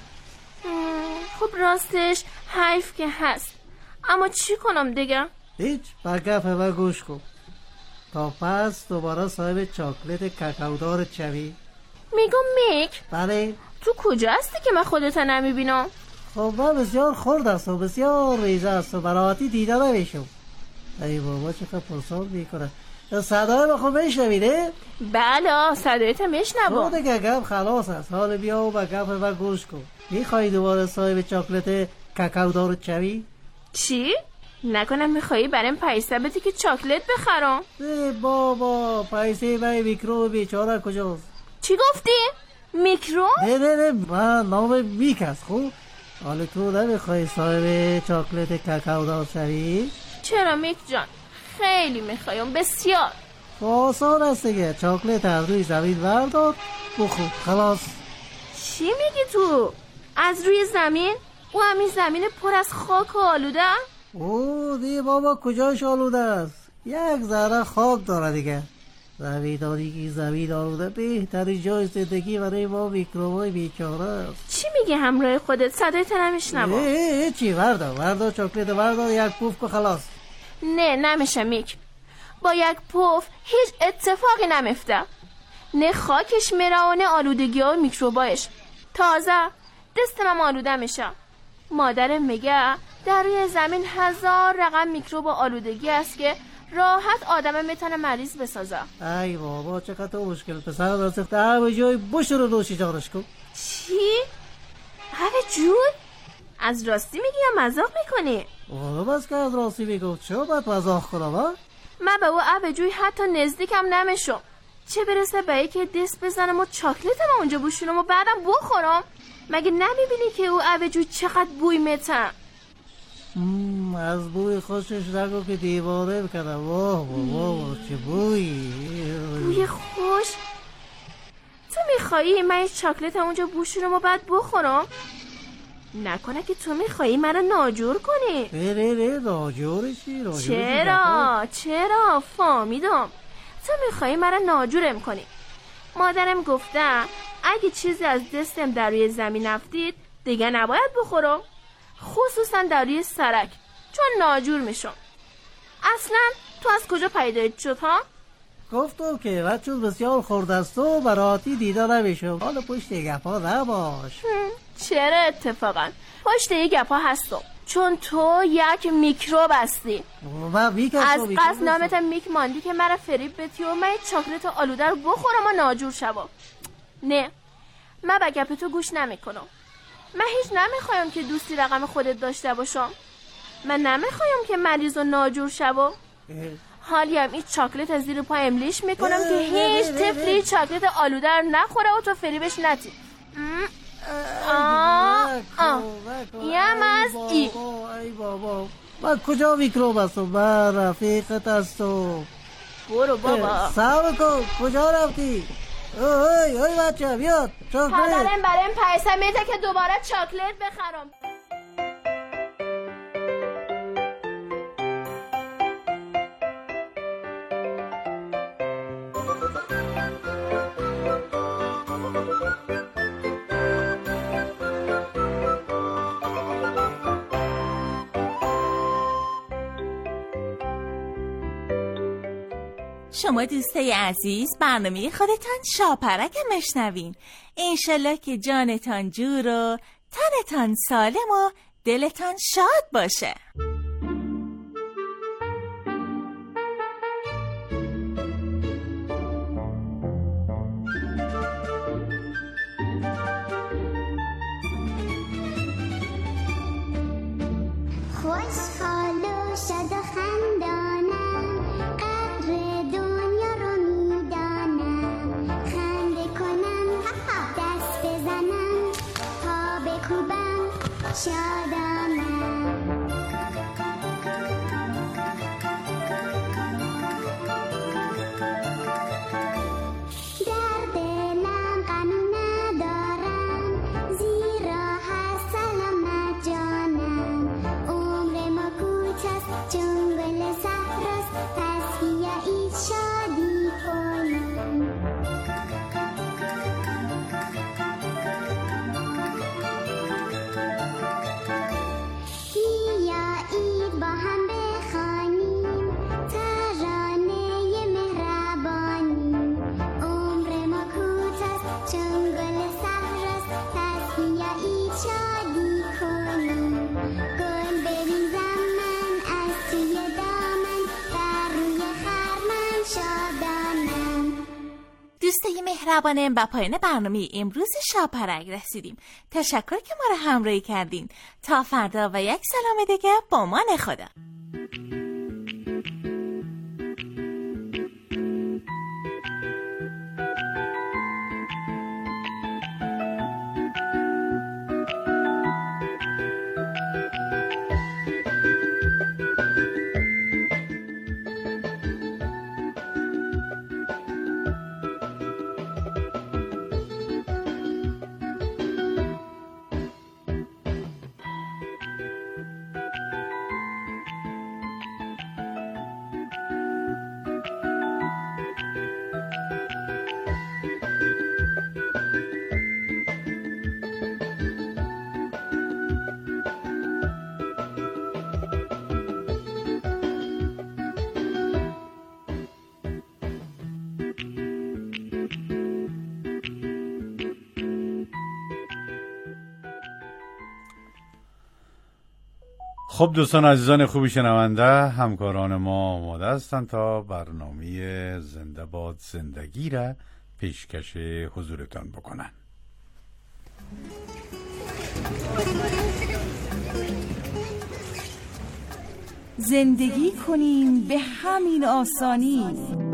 خب راستش حیف که هست، اما چی کنم دیگه؟ هیچ، با گپ و گوش کن تا پس دوباره صاحب چاکلت کاکائودار چوی. میگم میک. بله تو کجا هستی که من خودت نمیبینم؟ خب من بسیار خرد است و بسیار ریزه است و براحتی دیده نمیشم. ای بابا چقدر پرسان میکنه. صدای ما خوب میشنویده؟ بله صدایت میشنوم. خب دیگه گپ خلاص است. حالا بیا و با گپ و گوش کن. میخوایی دوباره صاحب چاکلت کاکائودار چوی؟ چی؟ نکنم میخوایی برایم پیسه بدی که چاکلت بخرم؟ ای بابا پیسه من میکروب بیچاره کجاست؟ چی گفتی؟ میکروب؟ نه نه نه من نام میک است. خوب حالا تو نمیخوایی صاحب چاکلت کاکائودار شوی؟ چرا میک جان؟ خیلی میخوایم بسیار. آسان است دیگه. چاکلت از روی زمین بردار بخور خلاص. چی میگی تو؟ از روی زمین؟ او همین زمین پر از خاک و آلوده؟ او دی بابا کجاش آلوده است؟ یک ذره خاک داره دیگه. زمینداری که زمین آلوده بهترین جای زندگی برای ما میکروبای بیچاره است. چی میگی همراه خودت؟ صدایت نمیشنوم. چی وردار وردار چاکلت وردار یک پوف که خلاص. نه نمیشه میک. با یک پوف هیچ اتفاقی نمیفته. نه خاکش میره و نه آلودگی ها و میکروبایش. تازه دستم آلوده میشه. مادرم میگه در روی زمین هزار رقم میکروب و آلودگی است که راحت آدم میتونه مریض بسازه. ای بابا چقدر مشکل پسر راسته. در جای بوش رو دوشی جارش کن. چی؟ اوه جون؟ از راستی میگی یا مزاق میکنی؟ آره بس که از راستی میگم. چرا باید مزاق کنم ها؟ من به او اوه جوی حتی نزدیکم نمیشم. چه برسه به که دست بزنم و چاکلتم اونجا بوشونم و بعدم بخورم. مگه نمیبینی که او اوه جوی چقدر بوی میتن؟ از بوی خوشش نگو که دیواره بکنم. واه واه واه چه بوی. بوی خوش؟ تو میخوایی من چاکلت اونجا بوشونم و بعد بخورم؟ نکنه که تو میخوایی منو ناجور کنی؟ نه نه نه ناجورشی. چرا؟ چرا؟ فهمیدم تو میخوایی منو ناجورم کنی. مادرم گفته اگه چیزی از دستم در روی زمین افتید دیگه نباید بخورم، خصوصا در روی سرک، چون ناجور میشم. اصلا تو از کجا پیدایت شد ها؟ گفتم که بچه بسیار خورده است و براتی دیده نمیشم. حالا پشت یه گپا نباش. چرا اتفاقا پشت یه گپا هستم، چون تو یک میکروب هستی. از قصد نامت میک ماندی که مرا فریب بتی و من چاکلت آلوده رو بخورم و ناجور شوم. نه، من به گپ تو گوش نمیکنم. من هیچ نمیخوایم که دوستی رقم خودت داشته باشم. من نمیخوایم که مریض و ناجور شوم. حالی هم این چاکلت از زیر پا املیش میکنم که هیچ طفلی چاکلت آلوده رو نخوره و تو فریبش نتی. آه آه یم از ای ای بابا، من کجا میکروب هستم؟ من رفیقت هستم. برو بابا. صبر کن، کجا رفتی؟ اوی اوی بچه بیاد چاکلت. پدرم برام پیسه میده که دوباره چاکلت بخرم. شما دوستای عزیز برنامه خودتان شاپرک مشنوین. انشالله که جانتان جور و تنتان سالم و دلتان شاد باشه. خوشحال و شاد و خندانم، قدر دنیا رو میدانم. خنده کنم، دست بزنم، پا بکوبم، شادانم. در دلم غمی ندارم، زیرا هست سلامت جانم. عمر ما کوتاست چون گل صحراست، پس بیایید شادی کنیم. بیایید با هم بخوانیم ترانه مهربانی. عمر ما کوتاست چون گل صحراست، پس بیایید شادی کنیم. گل بریزم من از توی دامن، بر روی خرمن شادانم. دوستای مهربانم، به پایان برنامه امروز شاپرک رسیدیم. تشکر که ما را همراهی کردین. تا فردا و یک سلام دیگه با مان خدا. خب دوستان عزیزان خوبی شنونده، همکاران ما آماده هستند تا برنامه زنده باد زندگی را پیشکش حضورتان بکنن. زندگی کنیم به همین آسانی،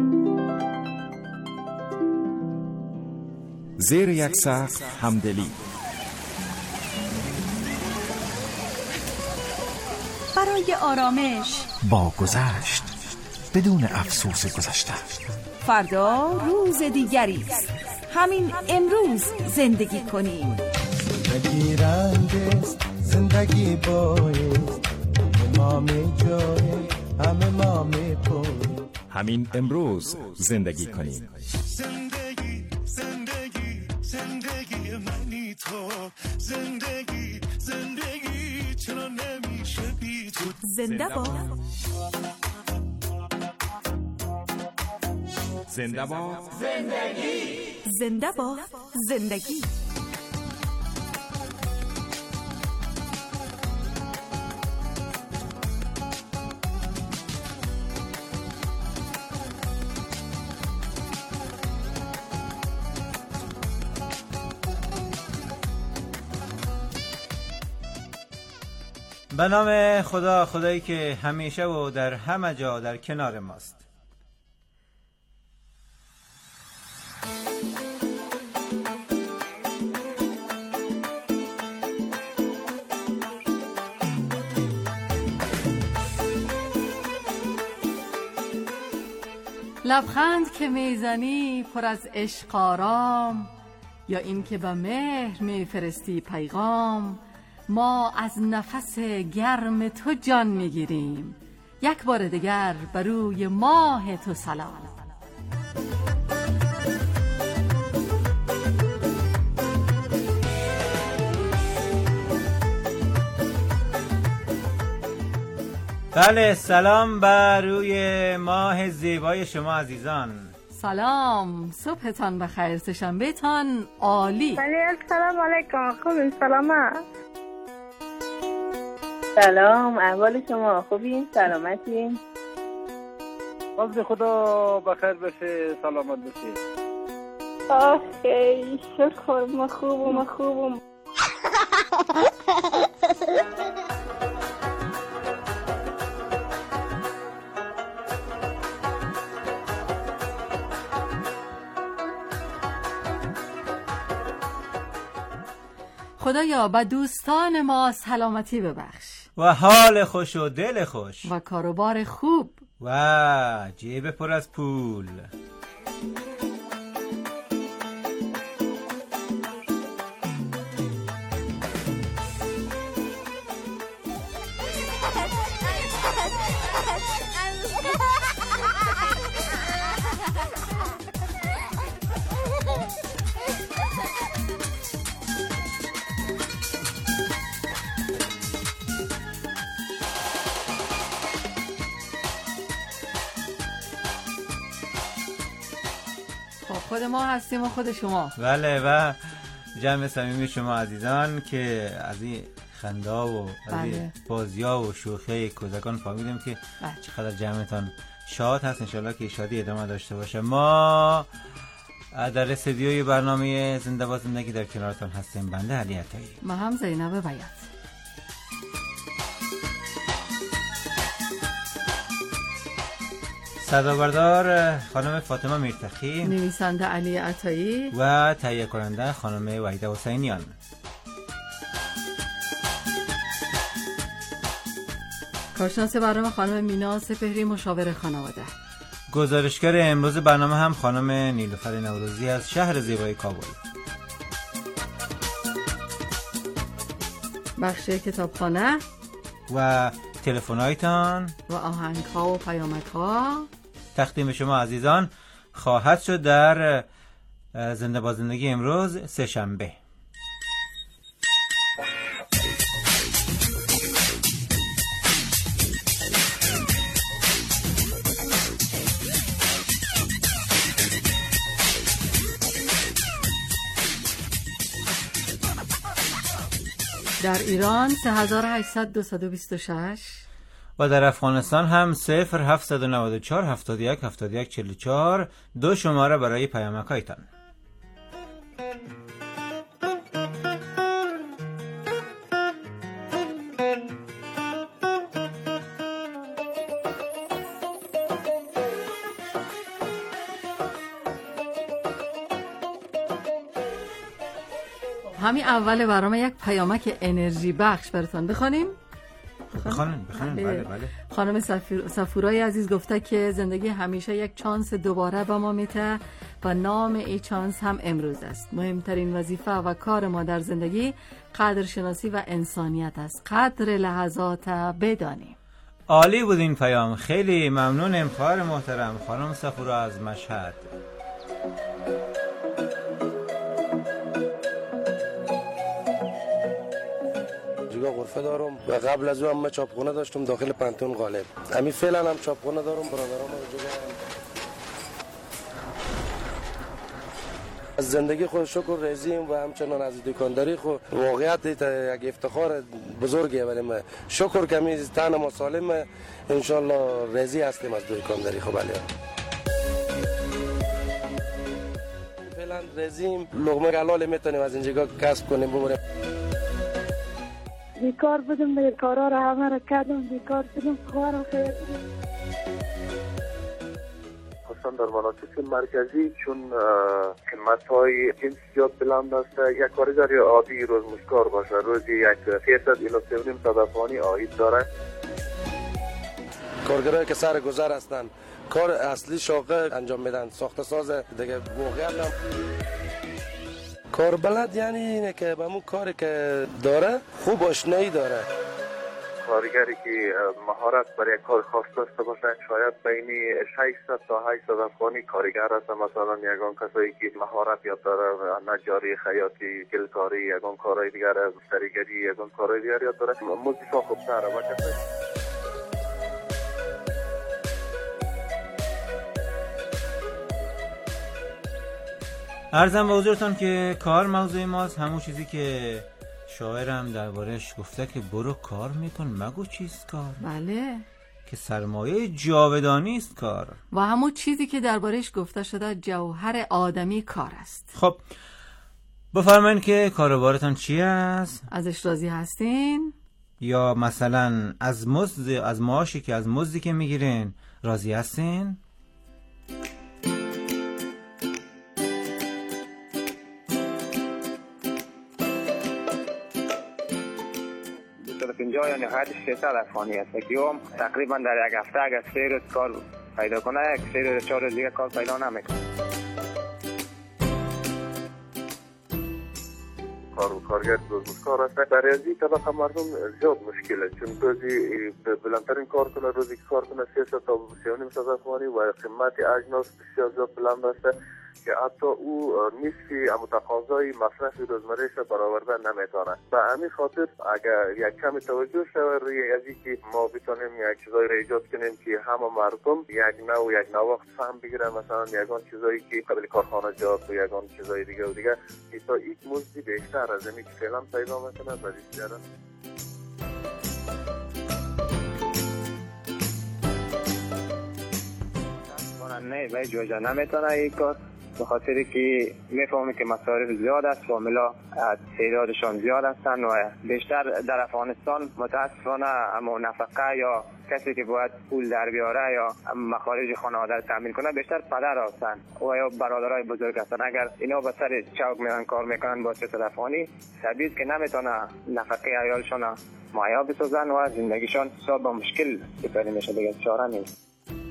زیر یک سقف همدلی، برای آرامش با گذشت بدون افسوس گذشته. فردا روز دیگری است، همین امروز زندگی کنیم. زندگی رنگ است، زندگی بایست، ما می جای همه ما می پوی. همین امروز زندگی کنیم. زندگی زندگی زندگی منی تو، زندگی زندگی چرا نمیشه بی تو. زنده باد. زنده باد زندگی. زنده باد زندگی. به نام خدا، خدایی که همیشه و در همه جا در کنار ماست. لبخند که میزنی پر از عشق آرام، یا این که به مهر میفرستی پیغام، ما از نفس گرم تو جان میگیریم، یک بار دیگر بر روی ماه تو سلام. بله، سلام بر روی ماه زیبای شما عزیزان. سلام، صبحتان بخیر، سه‌شنبهتان عالی. بله، السلام علیکم. خوبین؟ سلامت. سلام، احوال شما خوبین؟ سلامتین؟ باز خدا بخیر بشه، سلامت بشه. آخی شکر، ما خوبم ما خوبم. خدایا به دوستان ما سلامتی ببخش و حال خوش و دل خوش و کاروبار خوب و جیب پر از پول. خود ما هستیم و خود شما. بله، و جمع صمیمی شما عزیزان که از این خندا و از این بازی‌ها و شوخی کودکان فهمیدیم که بله. چقدر جمعتان شاد هست. انشالله که شادی ادامه داشته باشه. ما در استودیوی برنامه زنده باد زندگی در کنارتان هستیم. بنده علی عطایی. ما هم زینب بیات. صدابردار خانم فاطمه میرتقی، نویسنده علی عطایی و تهیه کننده خانم وحیده حسینیان. کارشناس برنامه خانم مینا سپهری، مشاور خانواده. گزارشگر امروز برنامه هم خانم نیلوفر نوروزی از شهر زیبای کابل. بخش کتابخانه و تلفن‌هایتان و آهنگ‌ها و پیامک‌ها تقدیم شما عزیزان خواهد شد در زنده با زندگی امروز سه شنبه. در ایران سه هزار و هشتصد دویست و بیست و شش و در افغانستان هم صفر هفتصد و نود و چهار هفتاد و یک هفتاد و یک چهل و چهار دو شماره برای پیامک‌هایتان. همین اول برنامه یک پیامک انرژی بخش براتون بخونیم. بخونیم بخونیم بله بله. خانم صفورای عزیز گفته که زندگی همیشه یک چانس دوباره به ما میده و نام این چانس هم امروز است. مهمترین وظیفه و کار ما در زندگی قدرشناسی و انسانیت است. قدر لحظات بدانیم. عالی بود این پیام، خیلی ممنونم خواهر محترم خانم صفورا از مشهد. جگاه غرفه دارم و قبل از اون من چاپخونه داشتم داخل پانتون غالب. همین فعلا هم چاپخونه دارم. برادرام رو جگاه از زندگی خود شکر رزیم و همچنان از دکانداری خود واقعیت یک افتخار بزرگه، ولی ما شکر کمی تن ما سالم انشالله رزی هستیم از دکانداری خود. بله فعلا رزیم لقمه حلال میتونیم از اینجا کسب کنیم ببریم. بیکار بودم به کارا را همه را کردم، بیکار بودم خوارم خیر. خصوصا در مناطق مرکزی چون قیمت‌های جنس زیاد بلند است، یک کارگر یا عادی روز مشکار باشه روزی یک فیصد الی سه و نیم صد افغانی عاید داره. کارگرایی که سر گذر هستن کار اصلی شاقه انجام میدن، ساخت ساز دیگه واقعا هم کار بلد، یعنی اینه که به همون کاری که داره خوب آشنایی داره. کارگری که مهارت برای کار خاص داشته باشه شاید بین ششصد تا هشتصد افغانی کارگر هست. مثلا یگان کسایی که مهارت یاد داره، نجاری، خیاطی، گلکاری، یگان کارهای دیگر، مستریگری، یگان کارهای دیگر یاد داره، مزدشان خوبتره. و کسایی عرضم به حضورتان که کار موضوع ماست، همون چیزی که شاعرم دربارش گفته که برو کار میکن مگو چیست کار. بله، که سرمایه جاودانی است کار، و همون چیزی که دربارش گفته شده جوهر آدمی کار است. خب بفرمایید که کاروبارتان چی است؟ ازش راضی هستین؟ یا مثلا از مزد، از معاشی که از مزدی که میگیرین راضی هستین؟ اینجا یعنی حد سیصد افغانی است که هم تقریبا در یک هفته اگر سه روز کار پیدا کنه یک سه روز چهار روز دیگه کار پیدا نمیکنه. کار و کارگر روزمزدکار است. برای از این طبقه مردم زیاد مشکله، چون روزی بلندترین کار کنه، روزی کار کنه سیصد تا سه و نیم صد افغانی و قیمت اجناس بسیار زیاد بلند است که حتی او نصفی متقاضای مصرف روزمره‌اش را برآورده نمیتونه. به همین خاطر اگر یک کمی توجه شود روی از اینکه ما بتونیم یک چیزایی را ایجاد کنیم که همه مردم یک نوع یک نواخت فهم بگیرن، مثلا یگان چیزایی که قبل کارخانه جات و یگان چیزایی دیگه و دیگه تا یک مزدی بیشتر از اینی که فعلا پیدا میکنه برای بیشتره. نه باید جوجه نمیتونه این کار، به خاطری که میفهمی که مصارف زیاد است، فامیلا تعدادشان زیاد هستند و بیشتر در افغانستان متاسفانه اما نفقه یا کسی که باید پول در بیاره یا مخارج خانواده را تامین کنه بیشتر پدر هستند و یا برادرای بزرگ هستند. اگر اینا به سر چوک میرن کار میکنن با سیصد افغانی، طبیعی که نمیتونه نفقه عیالشان مهیا بسازن و زندگیشان صاحب مشکل بپری میشه، دیگه چاره نیست.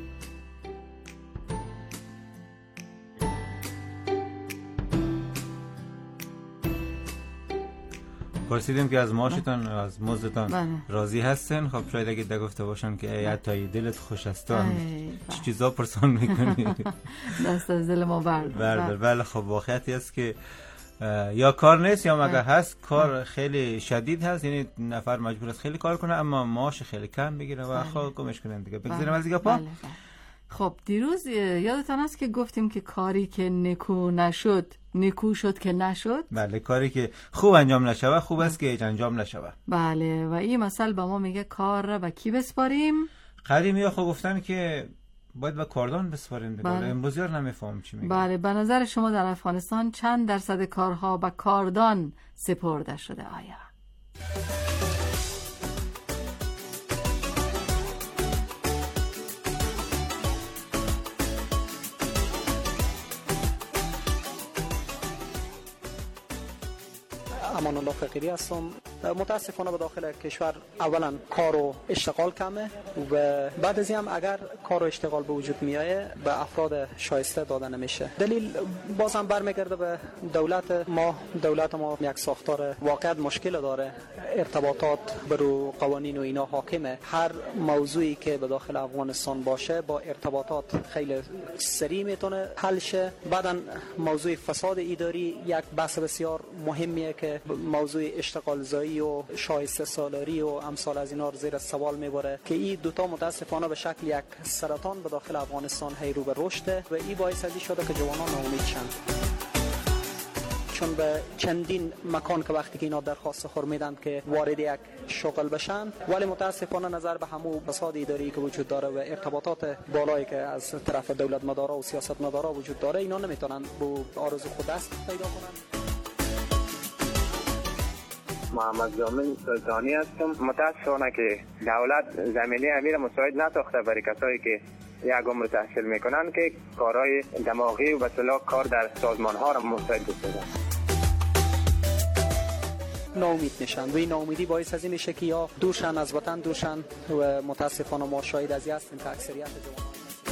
پرسیدیم که از معاشتان از مزدتان بله. راضی هستن. خب شاید اگه دگفته باشن که ای حتی دلت خوش است چه چیزا پرسان میکنی؟ دست از دل ما برد. بله بله. خب واقعیتی است که یا کار نیست یا مگه هست کار خیلی شدید هست، یعنی نفر مجبور است خیلی کار کنه اما معاش خیلی کم بگیره و خب گمش کنن دیگه. بگذاریم از دیگه پا. خب دیروز یادتان است که گفتیم که کاری که نکو نشد نکو شد که نشد. بله، کاری که خوب انجام نشود خوب است که انجام نشود. بله، و این مثل با ما میگه کار را به کی بسپاریم؟ قدیمی ها خب گفتن که باید به کاردان بسپاریم دیگه. بله. امروزی ها نمیفهم چی میگه. بله، به نظر شما در افغانستان چند درصد کارها به کاردان سپرده شده آیا؟ امان الله فقیری هستم. متاسفانه به داخل کشور اولا کار و اشتغال کمه و بعد از این هم اگر کار و اشتغال به وجود میایه به افراد شایسته داده نمیشه. دلیل بازم برمیگرده به دولت ما. دولت ما یک ساختار واقعا مشکل داره، ارتباطات برو قوانین و اینا حاکمه. هر موضوعی که به داخل افغانستان باشه با ارتباطات خیلی سریع میتونه حل شه. بعدن موضوع فساد اداری یک بحث بسیار مهمیه که موضوع اشتغال زایی و شایسته سالاری و امثال از اینا رو زیر سوال میبره که این دوتا متاسفانه به شکل یک سرطان به داخل افغانستان هی رو به رشده و این باعث ازی شده که جوانان ناامید شند. چون به چندین مکان که وقتی که اینا درخواست خور میدن که وارد یک شغل بشن، ولی متاسفانه نظر به همون فساد اداری که وجود داره و ارتباطات بالایی که از طرف دولت مدارا و سیاست مدارا وجود داره، اینا نمیتونن به آرزو خود دست پیدا کنن. محمد جامل سلطانی هستم. متاسفانه که دولت زمینه امیر مساعد نساخته برای کسایی که یک عمر تحصیل میکنن که کارهای دماغی و بسلا کار در سازمان ها را مساعد بسازن. ناامید میشن و این ناامیدی باعث از این میشه که یا دورشن از وطن دورشن و متاسفانه ما شاهد از این هستیم که اکثریت جوانان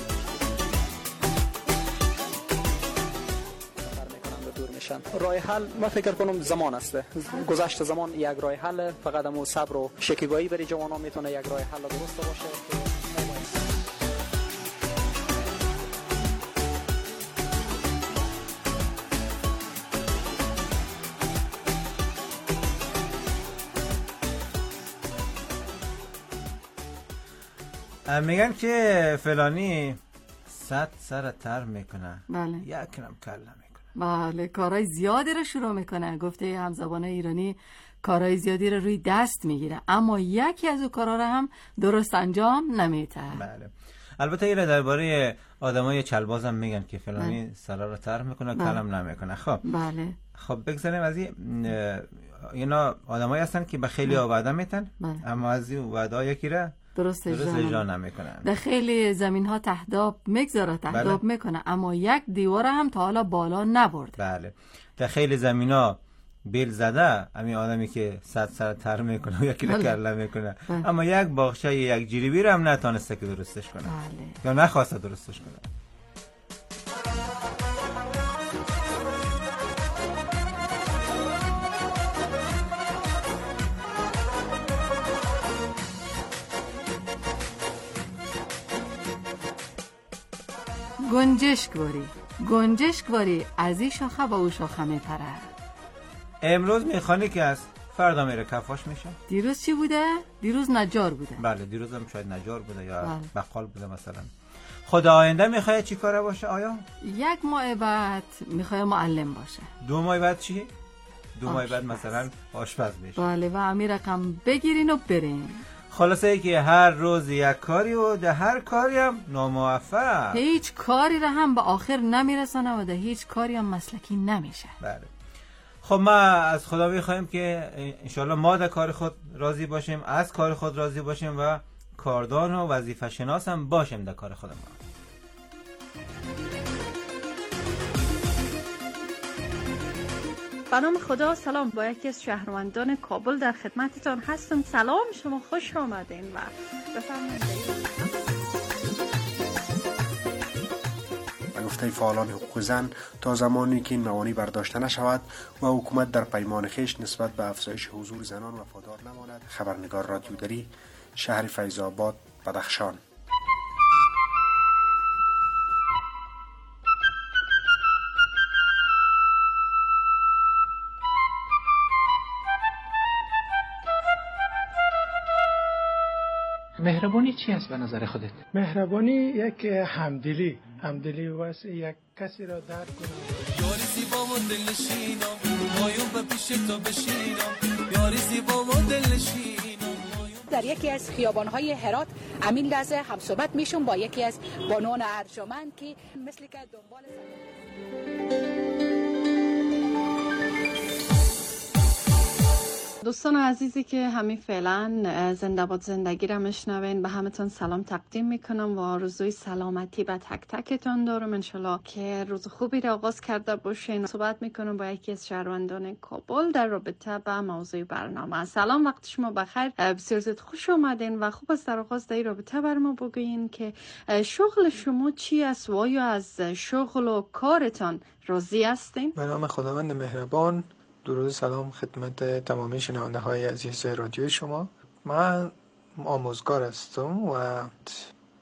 راه حل ما فکر کنم زمان است. گذشت زمان یک راه حل، فقط همون صبر و شکیبایی برای جوانان میتونه یک راه حل درست باشه. میگن که فلانی صد سر تر میکنه، بله. یک کلم کله میکنه. بله، کارهای زیادی رو شروع میکنه. گفته همزبان ایرانی کارهای زیادی رو روی دست میگیره، اما یکی از اون کارها رو هم درست انجام نمیده. بله. البته ایره درباره آدمای چلباز هم میگن که فلانی سرا رو تر میکنه، کلم نمیکنه. خب بله. خب بگذاریم از این اینا آدمایی هستن که به خیلی وعده میتن، اما از این وعده یکی را درست اجرا نمیکنن. در خیلی زمین ها تهداب میگذاره، تهداب بله. میکنه، اما یک دیوار هم تا حالا بالا نبرد. بله. در خیلی زمین ها بیل زده همین آدمی که صد سر تر میکنه و یکی را کله میکنه، بله. اما یک باغچه یک جیریبی رو هم نتونسته که درستش کنه، بله. یا نخواسته درستش کنه. گنجشکواری گنجشکواری از این شاخه با او شاخه میپره. امروز میخوانی که از فردا میره کفاش میشه. دیروز چی بوده؟ دیروز نجار بوده. بله، دیروز هم شاید نجار بوده یا بله. بقال بوده مثلا. خدا آینده میخواد چی کاره باشه آیا؟ یک ماه بعد میخواد معلم باشه. دو ماه بعد چی؟ دو ماه بعد مثلا آشپز بشه. بله، و همین رقم بگیرین و برین. خلاصه ای که هر روز یک کاری و ده هر کاری هم ناموفق. هیچ کاری را هم به آخر نمیرسانه و ده هیچ کاری هم مسلکی نمیشه. بله. خب ما از خدا میخوایم که انشالله ما در کار خود راضی باشیم، از کار خود راضی باشیم و کاردان و وظیفه شناس هم باشیم در کار خودمون. به نام خدا. سلام، با یکی از شهروندان کابل در خدمتتان هستم. سلام، شما خوش آمدین و بفرمایید. به گفته فعالان حقوق زن، تا زمانی که این موانع برداشته نشود و حکومت در پیمان خویش نسبت به افزایش حضور زنان وفادار نماند. خبرنگار رادیو دری، شهر فیض آباد، بدخشان. مهربانی چی است به نظر خودت؟ مهربانی یک همدلی، همدلی واسه یک کسی را درک کنم. یاری زیبا و دلنشینم، مایون به پیش تو بشینم. یاری زیبا و دلنشینم. در یکی از خیابان‌های هرات امین لحظه هم صحبت میشم با یکی از بانوان ارجمند که مثل که دنبال دوستان عزیزی که همین فعلا زنده باد زندگی را میشنوین، به همتون سلام تقدیم میکنم و آرزوی سلامتی به تک تکتون دارم. انشالله که روز خوبی را آغاز کرده باشین. صحبت میکنم با یکی از شهروندان کابل در رابطه با موضوع برنامه. سلام، وقت شما بخیر، بسیار زیاد خوش اومدین و خوب است در آغاز در رابطه بر ما بگوین که شغل شما چی است و آیا از شغل و کارتان راضی هستین؟ به نام خداوند مهربان. درود سلام خدمت تمامی شنونده های عزیز رادیو شما. من آموزگار هستم و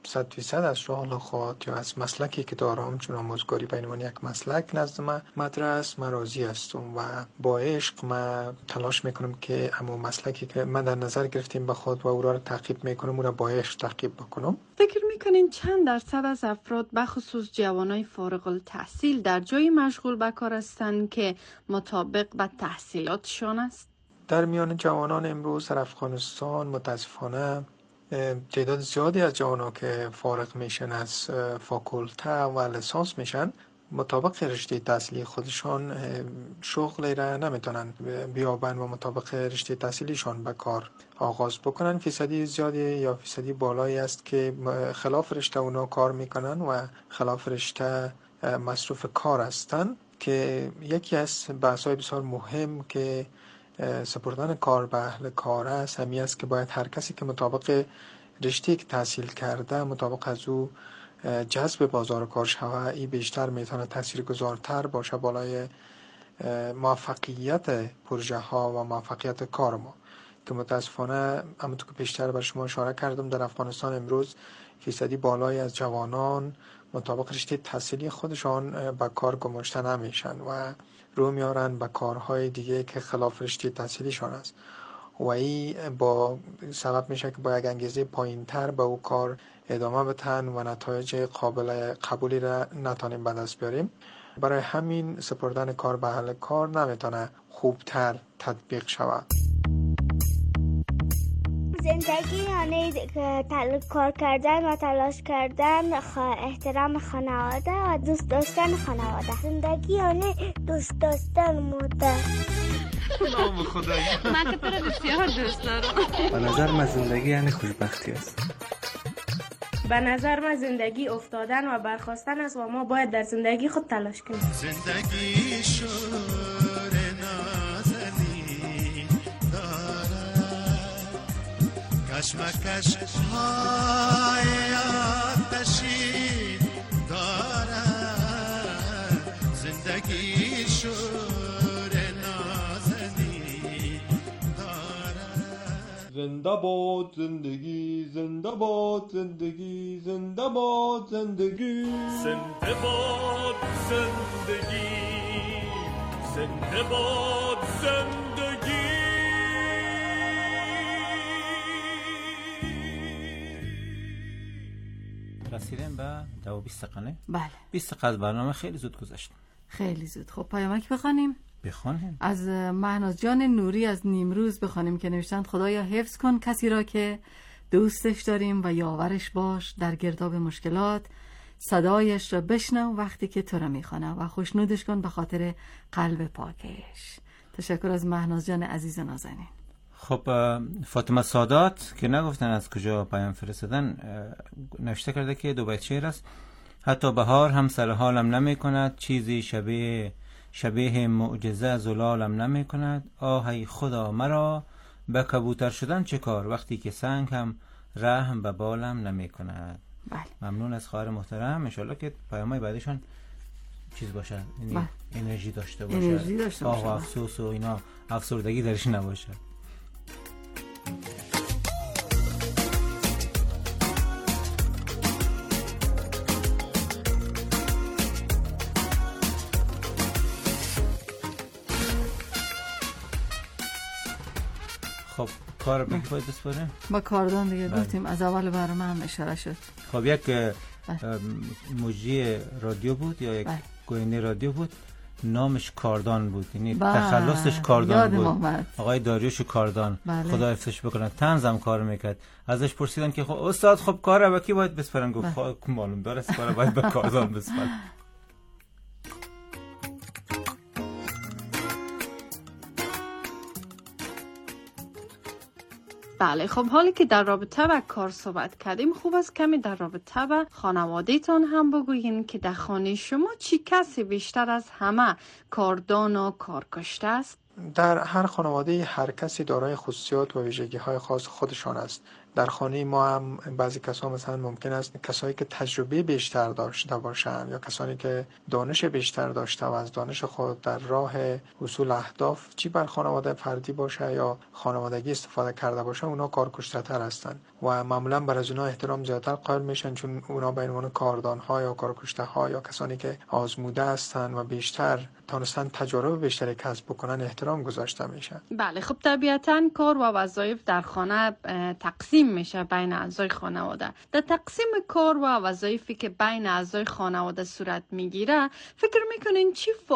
صد فیصد از شغل خود یا از مسلکی که دارم، چون آموزگاری بین من یک مسلک نزد من مطرح است، من راضی هستم و با عشق من تلاش میکنم که اما مسلکی که من در نظر گرفتیم به خود و او را تعقیب میکنم، او را با عشق تعقیب بکنم. فکر میکنین چند درصد از افراد بخصوص جوانای فارغ التحصیل در جای مشغول به کار هستند که مطابق به تحصیلاتشان است؟ در میان جوانان امروز در افغانستان متاسفانه تعداد زیادی از جوانان که فارغ میشن از فاکولته و لیسانس میشن، مطابق رشته تحصیلی خودشان شغلی را نمیتونن بیابن و مطابق رشته تحصیلیشان به کار آغاز بکنن. فیصدی زیادی یا فیصدی بالایی است که خلاف رشته اونا کار میکنن و خلاف رشته مصروف کار هستن، که یکی از بحث‌های بسیار مهم که سپردن کار به اهل کار است همی است که باید هر کسی که مطابق رشته که تحصیل کرده مطابق از او جذب بازار کار شوه، این بیشتر میتونه تاثیرگذارتر باشه بالای موفقیت پروژه ها و موفقیت کار ما، که متاسفانه همونطور که بیشتر بر شما اشاره کردم در افغانستان امروز فیصدی بالایی از جوانان مطابق رشته تحصیلی خودشان به کار گماشته نمیشن و رو میارن به کارهای دیگه که خلاف رشته تحصیلیشان است و این با سبب میشه که با یک انگیزه پایین تر به او کار ادامه بتن و نتایج قابل قبولی را نتانیم به دست بیاریم. برای همین سپردن کار به اهل کار نمیتونه خوبتر تطبیق شود. زندگی یعنی کار کردن و تلاش کردن، احترام خانواده و دوست داشتن خانواده. زندگی یعنی دوست داشتن مادر. نام خدایی من که تو رو بسیار دوست دارم. به نظر من زندگی یعنی خوشبختی است. به نظر من زندگی افتادن و برخاستن است و ما باید در زندگی خود تلاش کنیم. زندگی شور نازنین دارد، کشمکش های آتشین دارد. زندگی شور نازنین دارد. زنده باد زندگی، زنده باد زندگی، زنده باد زندگی، زنده باد زندگی، زنده باد زندگی. رسیدیم به دو بیست دقیقه. بله. بیست دقیقه از برنامه خیلی زود گذشت. خیلی زود. خب پیامک بخوانیم. بخوانیم. از مهناز جان نوری از نیمروز بخوانیم که نوشتند خدایا حفظ کن کسی را که دوستش داریم و یاورش باش در گرداب مشکلات، صدایش را بشنو وقتی که تو را میخوانه و خوشنودش کن به خاطر قلب پاکش. تشکر از مهناز جان عزیز نازنین. خب فاطمه سادات که نگفتن از کجا پیام فرستادن، نوشته کرده که دو بیت شعر است. حتی بهار هم سر حالم نمی کند، چیزی شبیه شبیه معجزه زلالم نمی کند. آهی خدا مرا به کبوتر شدن چه کار، وقتی که سنگ هم رحم به بالم نمی کند. بله. ممنون از خواهر محترم. انشالله که پیامای بعدشان چیز باشه، یعنی بله. انرژی داشته باشه، انرژی داشته باشه، آه و افسوس و اینا افسردگی درش نباشه. خب کار به باید بسپاریم؟ با کاردان دیگه گفتیم از اول برنامه هم اشاره شد. خب یک موجی رادیو بود یا یک گوینده رادیو بود، نامش کاردان بود، یعنی تخلصش کاردان بود. محمد. آقای داریوش کاردان، بله. خدا حفظش بکنه. طنزم کار میکرد. ازش پرسیدن که خب استاد خب کار به کی باید بسپارن؟ گفت خب معلوم داره کار باید به کاردان بسپارن. بله. خب حالی که در رابطه با کار صحبت کردیم، خوب است کمی در رابطه با خانواده‌تان هم بگویین که در خانه شما چی کسی بیشتر از همه کاردان و کارکشته است؟ در هر خانواده هر کسی دارای خصوصیات و ویژگی‌های خاص خودشان است. در خانه ما هم بعضی کسا مثلا ممکن است کسایی که تجربه بیشتر داشته باشن یا کسانی که دانش بیشتر داشته و از دانش خود در راه حصول اهداف چی بر خانواده فردی باشه یا خانوادگی استفاده کرده باشه، اونا کارکشته‌تر هستن و معمولا بر از اونا احترام زیادتر قائل میشن، چون اونا به عنوان کاردان‌ها یا کارکشته‌ها یا کسانی که آزموده هستن و بیشتر تونستن تجارب بیشتری کسب بکنن احترام گذاشته میشه. بله خب طبیعتاً کار و وظایف در خانه تقسیم میشه بین اعضای خانواده. در تقسیم کار و وظایفی که بین اعضای خانواده صورت میگیره فکر میکنین چی